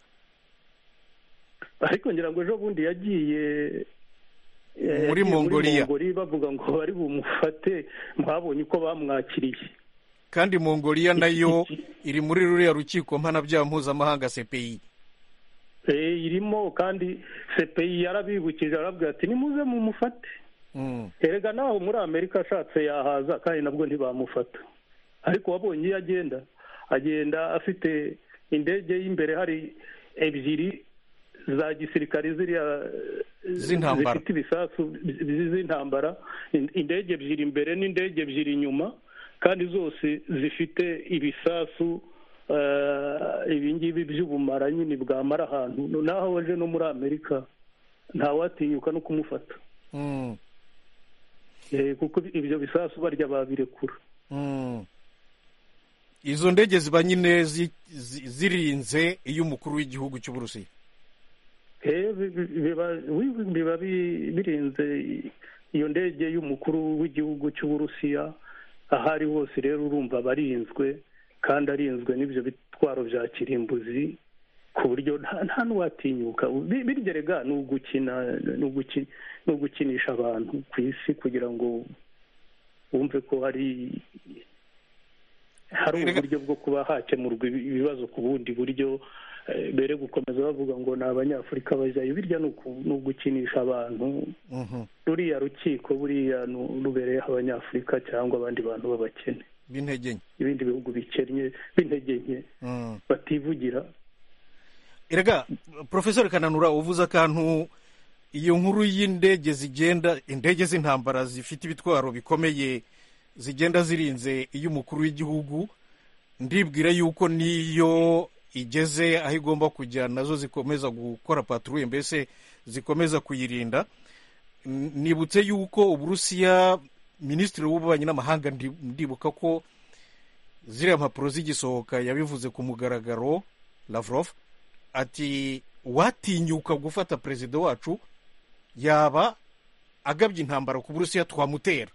Ariko ngira ngo ejo bundi yagiye muri Mongolia, bavuga ngo bari bumufate, mwabonye uko bamwakiriye. Kandi Mongolia nayo iri muri ruriya rukiko mpanabyaha mpuzamahanga CPI. Irimo, kandi CPI yarabibukije, arabwira ati nimuze mumufate. Erega naho muri Amerika ashatse yahaza, kandi nabwo ntibamufata. Ariko wabonye iyo agenda afite indege y'imbere hari 2 za gisirikare, ziriya z'intambara zifite ibisasu z'intambara, indege ebyiri imbere n'indege ebyiri inyuma, kandi zose zifite ibisasu ibingibi by'ubumara nyine bwamara ahantu. naho waje no muri Amerika ntawatinyuka no kumufata kuko ibyo bisasu barya babirekura. izo ndege ziba nyine zirinze iyo umukuru w'igihugu cy'Uburusiya biba birinze iyo ndege y'umukuru w'igihugu cy'Uburusiya. aho ari hose rero urumva barinzwe, kandi arinzwe n'ibyo bitwaro bya kirimbuzi ku buryo nta n'uwatinyuka. birya ni ugukinisha abantu ku isi kugira ngo bumve ko hari uburyo bwo kuba hakemurwa ibibazo ku bundi buryo, bere gukomeza bavuga ngo ni abanyafurika bajyayo. birya ni ugukinisha abantu. ruriya rukiko buriya rubereyeho abanyafurika cyangwa abandi bantu b'abakene b'intege nke, ibindi bihugu bikennye b'intege nke bativugira. erega Profesor Kananura uvuze akantu, iyo nkuru y'indege zigenda, indege z'intambara zifite ibitwaro bikomeye zigenda zirinze iyo umukuru w'igihugu, ndibwira yuko niyo igeze aho igomba kujya nazo zikomeza gukora patrouille, mbese zikomeza kuyirinda. nibutse yuko Uburusiya, minisitiri w'ububanyi n'amahanga ndibuka ko ziriya mpapuro zigisohoka yabivuze ku mugaragaro, Lavrov ati watinyuka gufata perezida wacu yaba agabye intambara ku Burusiya twamutera.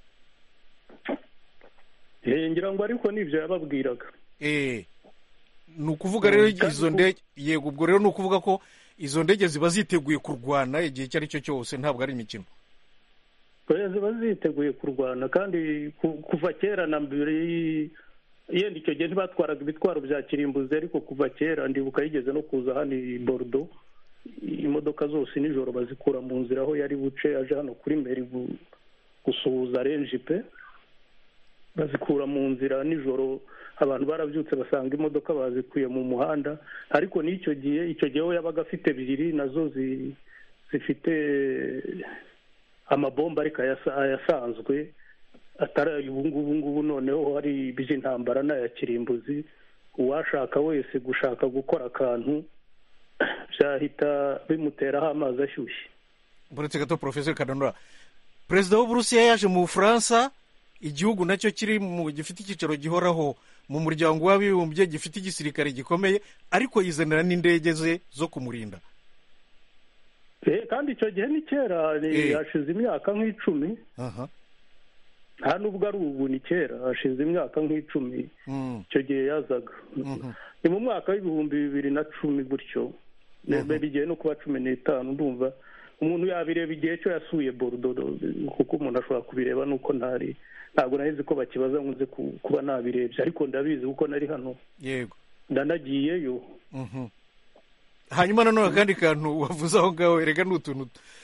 ngira ngo ariko nibyo yababwiraga. ni ukuvuga rero izo ndege, yego, ubwo rero ni ukuvuga ko izo ndege ziba ziteguye kurwana igihe icyo ari cyo cyose, ntabwo ari imikino. ziba ziteguye kurwana, kandi kuva kera na mbere yenda icyo gihe ntibatwaraga ibitwaro bya kirimbuzi, ariko kuva kera ndibuka yigeze no kuza hano i Bordeaux, imodoka zose nijoro bazikura mu nzira aho yari buce aje hano kuri meri gusuhuza Renjipe, bazikura mu nzira nijoro. abantu barabyutse basanga imodoka bazikuye mu muhanda. ariko n'icyo gihe we yabaga afite ebyiri nazo zifite amabomba ariko ayasanzwe, atari ubu noneho hari iby'intambara n'aya kirimbuzi. uwashaka wese gushaka gukora akantu byahita bimuteraho amazi ashyushye. buretse gato Profesor Kananura, perezida w'Uburusiya yaje mu Bufaransa, igihugu nacyo gifite icyicaro gihoraho mu muryango w'abibumbye, gifite igisirikare gikomeye, ariko yizanira n'indege ze zo kumurinda. kandi icyo gihe ni kera, hashize imyaka nk'icumi. nta nubwo ari ubu, ni kera, hashize imyaka nk'icumi. icyo gihe yazaga ni mu mwaka w'2010 gutyo, bigiye no kuba 15. ndumva umuntu yabireba igihe cyo yasuye Bordeaux, kuko umuntu ashobora kubireba nuko ntabwo nahize ko bakibaza nkunze kuba nabirebye, ariko ndabizi kuko nari hano. yego, ndanagiyeyo. hanyuma nanone akandi kantu wavuze aho ngaho, erega ni utuntu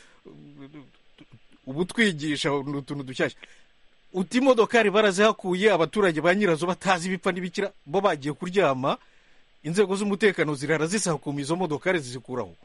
ubu twigisha, ni utuntu dushyashya. uti imodokari barazihakuye, abaturage ba nyirazo batazi ibipfa n'ibikira, bo bagiye kuryama, inzego z'umutekano zirara zisakuma izo modokari zizikuraho.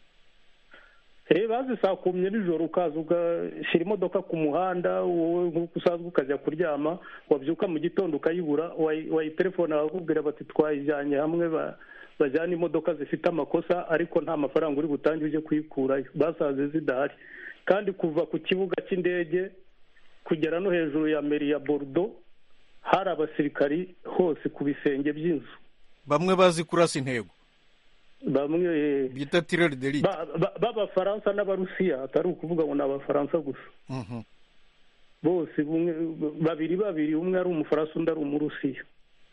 bazisakumye nijoro, ukaza ugashyira imodoka ku muhanda, wowe nk'uko usanzwe ukajya kuryama, wabyuka mu gitondo ukayibura, wayitelefona bakakubwira bati twayijyanye hamwe, bajyana imodoka zifite amakosa, ariko nta mafaranga uri butange ujye kuyikurayo, basanze zidahari. kandi kuva ku kibuga cy'indege kugera no hejuru ya meri ya Bordeaux hari abasirikari hose ku bisenge by'inzu, bamwe bazi kurasa intego, bamwe bita tireur d'élite, b'Abafaransa n'Abarusiya, atari ukuvuga ngo ni Abafaransa gusa. bose babiri, umwe ari Umufaransa undi ari Umurusiya,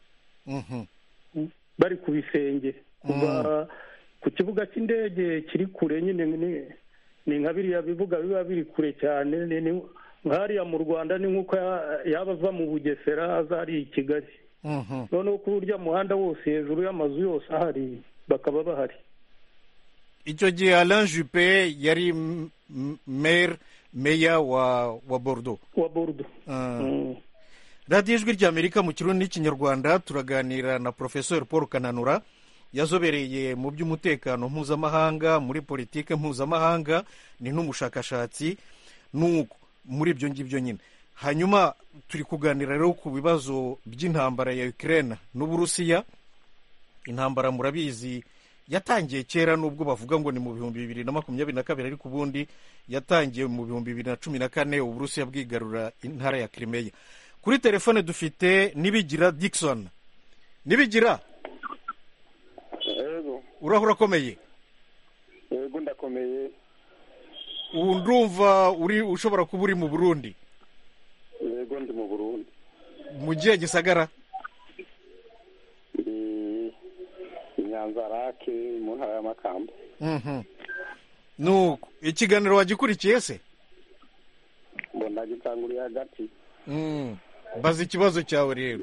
bari ku bisenge. kuva ku kibuga cy'indege kiri kure, nyine ni nka biriya bibuga biba biri kure cyane, nk'hariya mu Rwanda ni nk'uko yaba ava mu Bugesera aza ari i Kigali. noneho kuri urya muhanda wose hejuru y'amazu yose ahari bakaba bahari. icyo gihe Alain Juppé yari meya wa Bordeaux. radiyo ijwi ry'Amerika mu Kirundi n'Ikinyarwanda, turaganira na Profesor Paul Kananura yazobereye mu by'umutekano mpuzamahanga, muri politike mpuzamahanga, ni n'umushakashatsi muri ibyo ngibyo nyine. Hanyuma turi kuganira rero ku bibazo by'intambara ya Ukraine n'Uburusiya. Intambara murabizi yatangiye kera, nubwo bavuga ngo ni mu 2022, ariko ubundi yatangiye mu 2014 Uburusiya bwigarura intara ya Crimea. Kuri telefone dufite Nibigira Dickson. Nibigira, yego urahura komeye? yego ndakomeye. Ubu ndumva ushobora kuba uri mu Burundi? Yego ndi mu Burundi. Mu gihe gisagara? Nyanzarake mu ntara ya Makamba. Nuko ikiganiro wagikurikiye se? Mbona gitanguriye hagati. Baza ikibazo cyawe rero.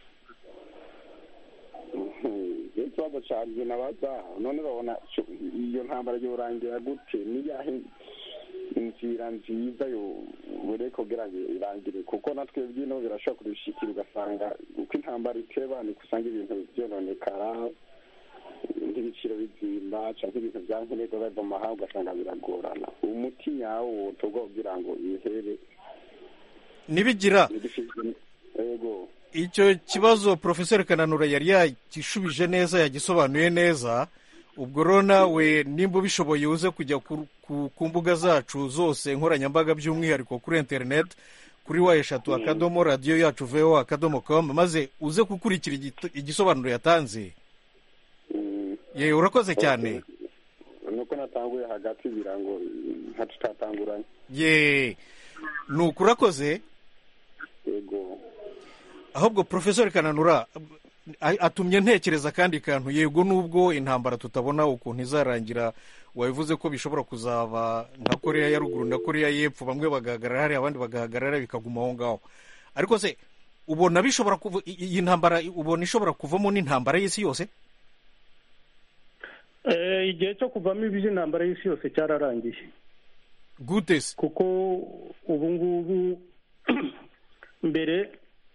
Ikibazo cyanjye nabaza, none babona iyo ntambara yorangira gute? Niyahe inzira nziza bure kugira ngo irangire, kuko natwe byino birashobora kubishikira ugasanga uko intambara iteba ni kusanga ibintu byononekara, nk'ibiciro bizimba cyangwa ibintu bya nkenerwa biva mu mahanga, ugasanga biragorana. Umuti nyawo tugomba kugira ngo ihere. Nibigira, yego icyo kibazo Professor Kananura yari yagishubije neza, yagisobanuye neza. Ubwo rero nawe nimba ubishoboye uze kujya ku mbuga zacu zose nkoranyambaga, by'umwihariko kuri internet, kuri wa3 radio yacu voa.com, maze uze gukurikira igisobanuro yatanze. Ye, urakoze cyane. Nuko natanguye hagati birango hatutatanguranye. Ye, nuko urakoze. Yego. Ahubwo Professor Kananura atumye ntekereza kandi kantu. Yego, nubwo intambara tutabona ukuntu izarangira, wabivuze ko bishobora kuzaba nka Korea ya ruguru na Korea y'epfo, bamwe bagahagarara hari abandi bagahagarara bikaguma aho ngaho. Ariko se ubona bishobora iyi ntambara, ubona ishobora kuvamo n'intambara y'isi yose? Igihe cyo kuvamo iby'intambara y'isi yose cyararangiye. Gute se? Kuko ubu ngubu mbere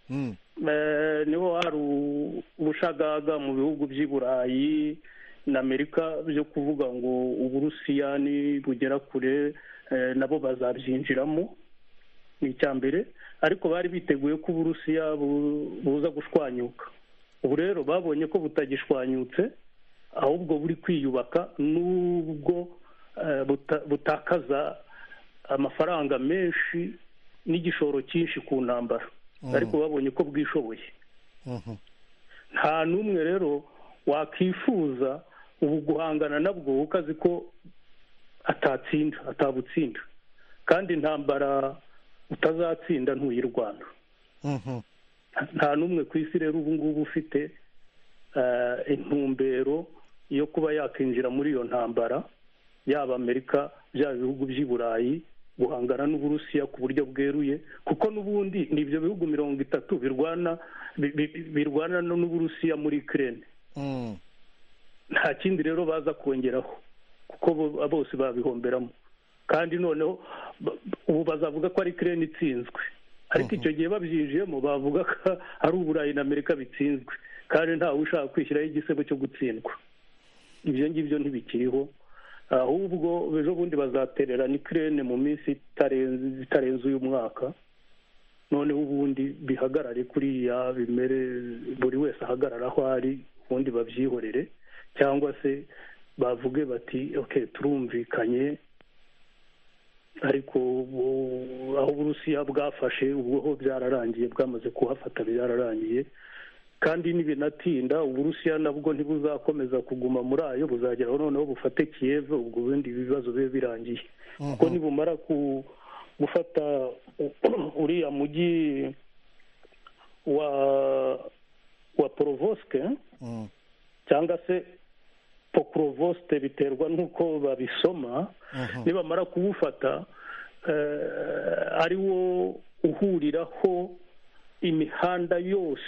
niho hari ubushagaga mu bihugu by'i Burayi na Amerika byo kuvuga ngo Uburusiya bugera kure nabo bazabyinjiramo, ni icya mbere. Ariko bari biteguye ko Uburusiya buza gushwanyuka. Ubu rero babonye ko butagishwanyutse, ahubwo buri kwiyubaka, nubwo butakaza amafaranga menshi n'igishoro cyinshi ku ntambara, ariko babonye ko bwishoboye. Nta n'umwe rero wakifuza ubu guhangana nabwo ukazi ko atabutsinda, kandi intambara utazatsinda ntuyirwana. Nta n'umwe ku isi rero ubu ngubu ufite intumbero yo kuba yakinjira muri iyo ntambara, yaba Amerika byaba ibihugu by'i Burayi, guhangana n'Uburusiya ku buryo bweruye, kuko n'ubundi ni ibyo bihugu 30 birwana n'Uburusiya muri Ukraine. Nta kindi rero baza kongeraho, kuko bose babihomberamo. Kandi noneho ubu bazavuga ko ari Ukraine itsinzwe, ariko icyo gihe babyinjiyemo bavuga ko ari Uburayi na Amerika bitsinzwe, kandi ntawe ushaka kwishyiraho igisebo cyo gutsindwa. Ibyo ngibyo ntibikiriho, ahubwo ejo bundi bazaterera Ukraine mu minsi itarenze uyu mwaka. Noneho ubundi bihagarare kuriya, bimere buri wese ahagarara aho ari, ubundi babyihorere, cyangwa se bavuge bati okay, turumvikanye, ariko aho Uburusiya bwafashe ubwo ho byararangiye, bwamaze kuhafata byararangiye. Kandi nibinatinda Uburusiya nabwo ntibuzakomeza kuguma muri ayo, buzageraho noneho bufate Kiev, ubwo bundi ibibazo bibe birangiye. Kuko nibumara gufata uriya mujyi wa Pokrovsk, cyangwa se Pokrovsk, biterwa n'uko babisoma, nibamara kuwufata ari wo uhuriraho imihanda yose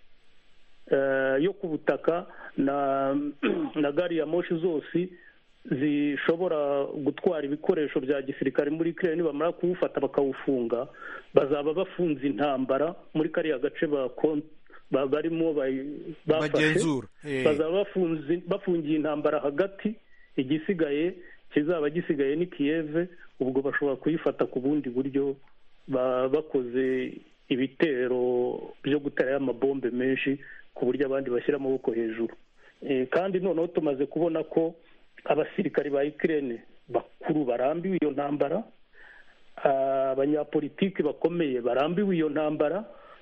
yo ku butaka na gari ya moshi zose zishobora gutwara ibikoresho bya gisirikare muri Ukraine. Bamara kuwufata bakawufunga, bazaba bafunze intambara muri kariya gace barimo bafashe bazaba bafungiye intambara hagati, igisigaye kizaba gisigaye ni Kiev. ubwo bashobora kuyifata ku bundi buryo bakoze ibitero byo guterayo amabombe menshi ku buryo abandi bashyira amaboko hejuru. Kandi noneho tumaze kubona ko abasirikari ba Ukraine bakuru barambiwe iyo ntambara, abanyapolitiki bakomeye barambiwe iyo ntambara.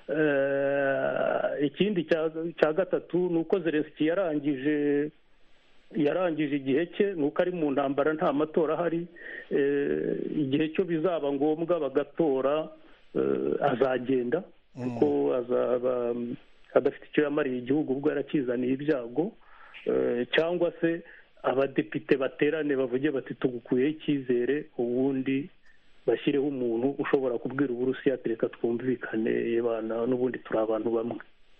Ikindi cya gatatu ni uko Zelensky yarangije igihe cye, ni uko ari mu ntambara, nta matora ahari. Igihe cyo bizaba ngombwa bagatora azagenda, kuko azaba adafite icyo yamariye igihugu ubwo yarakizaniye ibyago, cyangwa se abadepite baterane bavuge bati tugukuyeho icyizere, ubundi bashyireho umuntu ushobora kubwira Uburusiya ati reka twumvikane bana, n'ubundi turi abantu bamwe.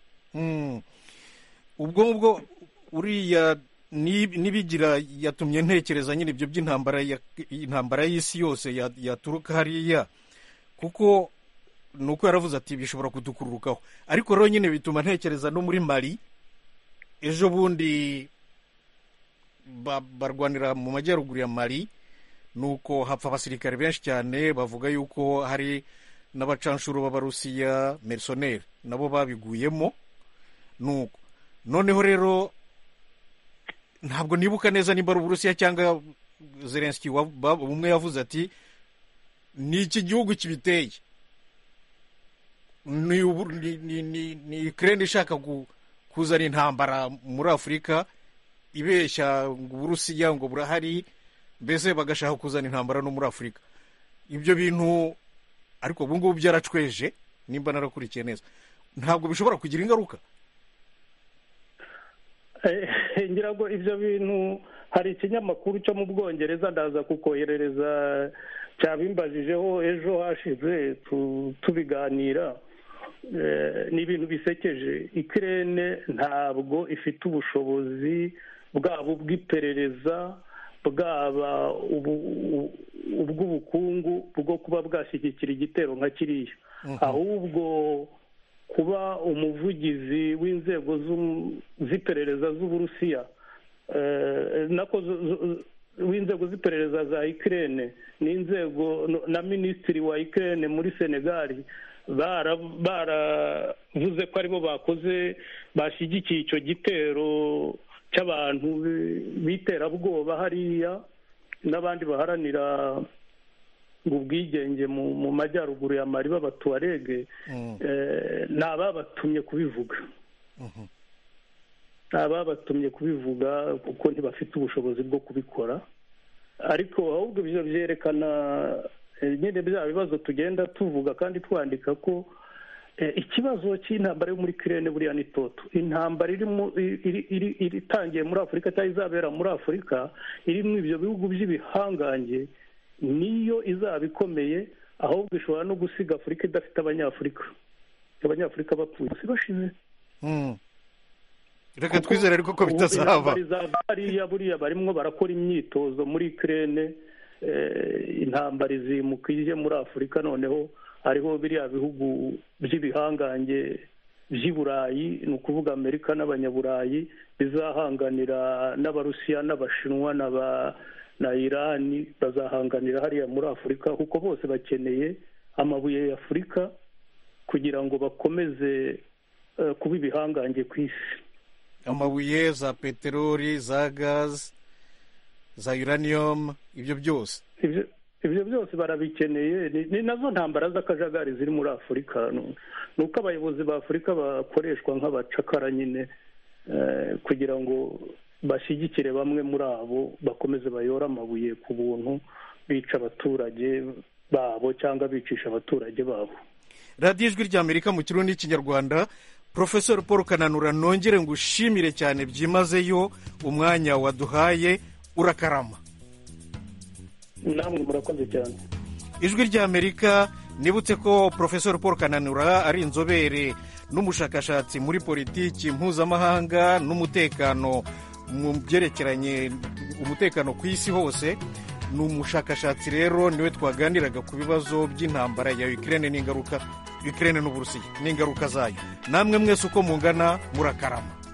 ubwo uriya nibigira yatumye ntekereza nyine ibyo by'intambara y'isi yose yaturuka hariya, kuko nuko yaravuze ati bishobora kudukururukaho. Ariko rero nyine bituma ntekereza no muri Mali, ejo bundi barwanira mu majyaruguru ya Mali, nuko hapfa abasirikare benshi cyane, bavuga yuko hari n'abacanshuro b'Abarusiya mercenaires nabo babiguyemo. Nuko noneho rero ntabwo nibuka neza nimba ari Uburusiya cyangwa Zelensky umwe yavuze ati ni iki gihugu kibiteye, ni Ukraine ishaka kuzana intambara muri Afurika, ibeshya ngo Uburusiya ngo burahari, mbese bagashaka kuzana intambara no muri Afurika. Ibyo bintu ariko ubu ngubu byaracweje, nimba narakurikiye neza, ntabwo bishobora kugira ingaruka. ngira ngo ibyo bintu, hari ikinyamakuru cyo mu Bwongereza ndaza kukoherereza cyabimbajijeho ejo hashize tubiganira. Ni ibintu bisekeje. Ukraine ntabwo ifite ubushobozi bwabo bw'iperereza, bwaba ubw'ubukungu bwo kuba bwashyigikira igitero nka kiriya. Ahubwo kuba umuvugizi w'inzego z'iperereza z'Uburusiya w'inzego z'iperereza za Ukraine n'inzego na minisitiri wa Ukraine muri Senegal baravuze ko aribo bashyigikiye icyo gitero cy'abantu b'iterabwoba hariya, n'abandi baharanira ubwigenge mu majyaruguru ya Mali b'Abatuarege. Ni ababatumye kubivuga, kuko ntibafite ubushobozi bwo kubikora. Ariko ahubwo ibyo byerekana nyine bya bibazo tugenda tuvuga kandi twandika ko ikibazo cy'intambara yo muri Ukraine buriya ni toto. Intambara itangiye muri Afurika cyangwa izabera muri Afurika, irimo ibyo bihugu by'ibihangange, niyo izaba ikomeye, ahubwo ishobora no gusiga Afurika idafite abanyafurika bapfuye bashize. Reka twizere ariko ko bitazaba. Buriya barimo barakora imyitozo muri Ukraine, intambara izimuka ije muri Afurika, noneho hariho biriya bihugu by'ibihangange by'i Burayi, ni ukuvuga Amerika n'abanyaburayi, bizahanganira n'Abarusiya n'Abashinwa na Irani, bazahanganira hariya muri Afurika, kuko bose bakeneye amabuye ya Afurika kugira ngo bakomeze kuba ibihangange ku isi. Amabuye, za peteroli, za gazi, za uranium, ibyo byose barabikeneye. Ni nazo ntambara z'akajagari ziri muri Afurika. Ni uko abayobozi ba Afurika bakoreshwa nk'abacakara nyine, kugira ngo bashyigikire bamwe muri abo, bakomeze bayore amabuye ku buntu, bica abaturage babo cyangwa bicisha abaturage babo. Radiyo Ijwi ry'Amerika mu Kirundi n'Ikinyarwanda. Profesor Paul Kananura, nongere ngushimire cyane byimazeyo umwanya waduhaye, urakarama. Namwe murakoze cyane. Ijwi ry'Amerika, nibutse ko Profesor Paul Kananura ari inzobere n'umushakashatsi muri politiki mpuzamahanga n'umutekano mu byerekeranye umutekano ku isi hose. Ni umushakashatsi rero, niwe twaganiraga ku bibazo by'intambara ya Ukraine n'ingaruka Ukraine n'Uburusiya n'ingaruka zayo. Namwe mwese uko mungana murakarama.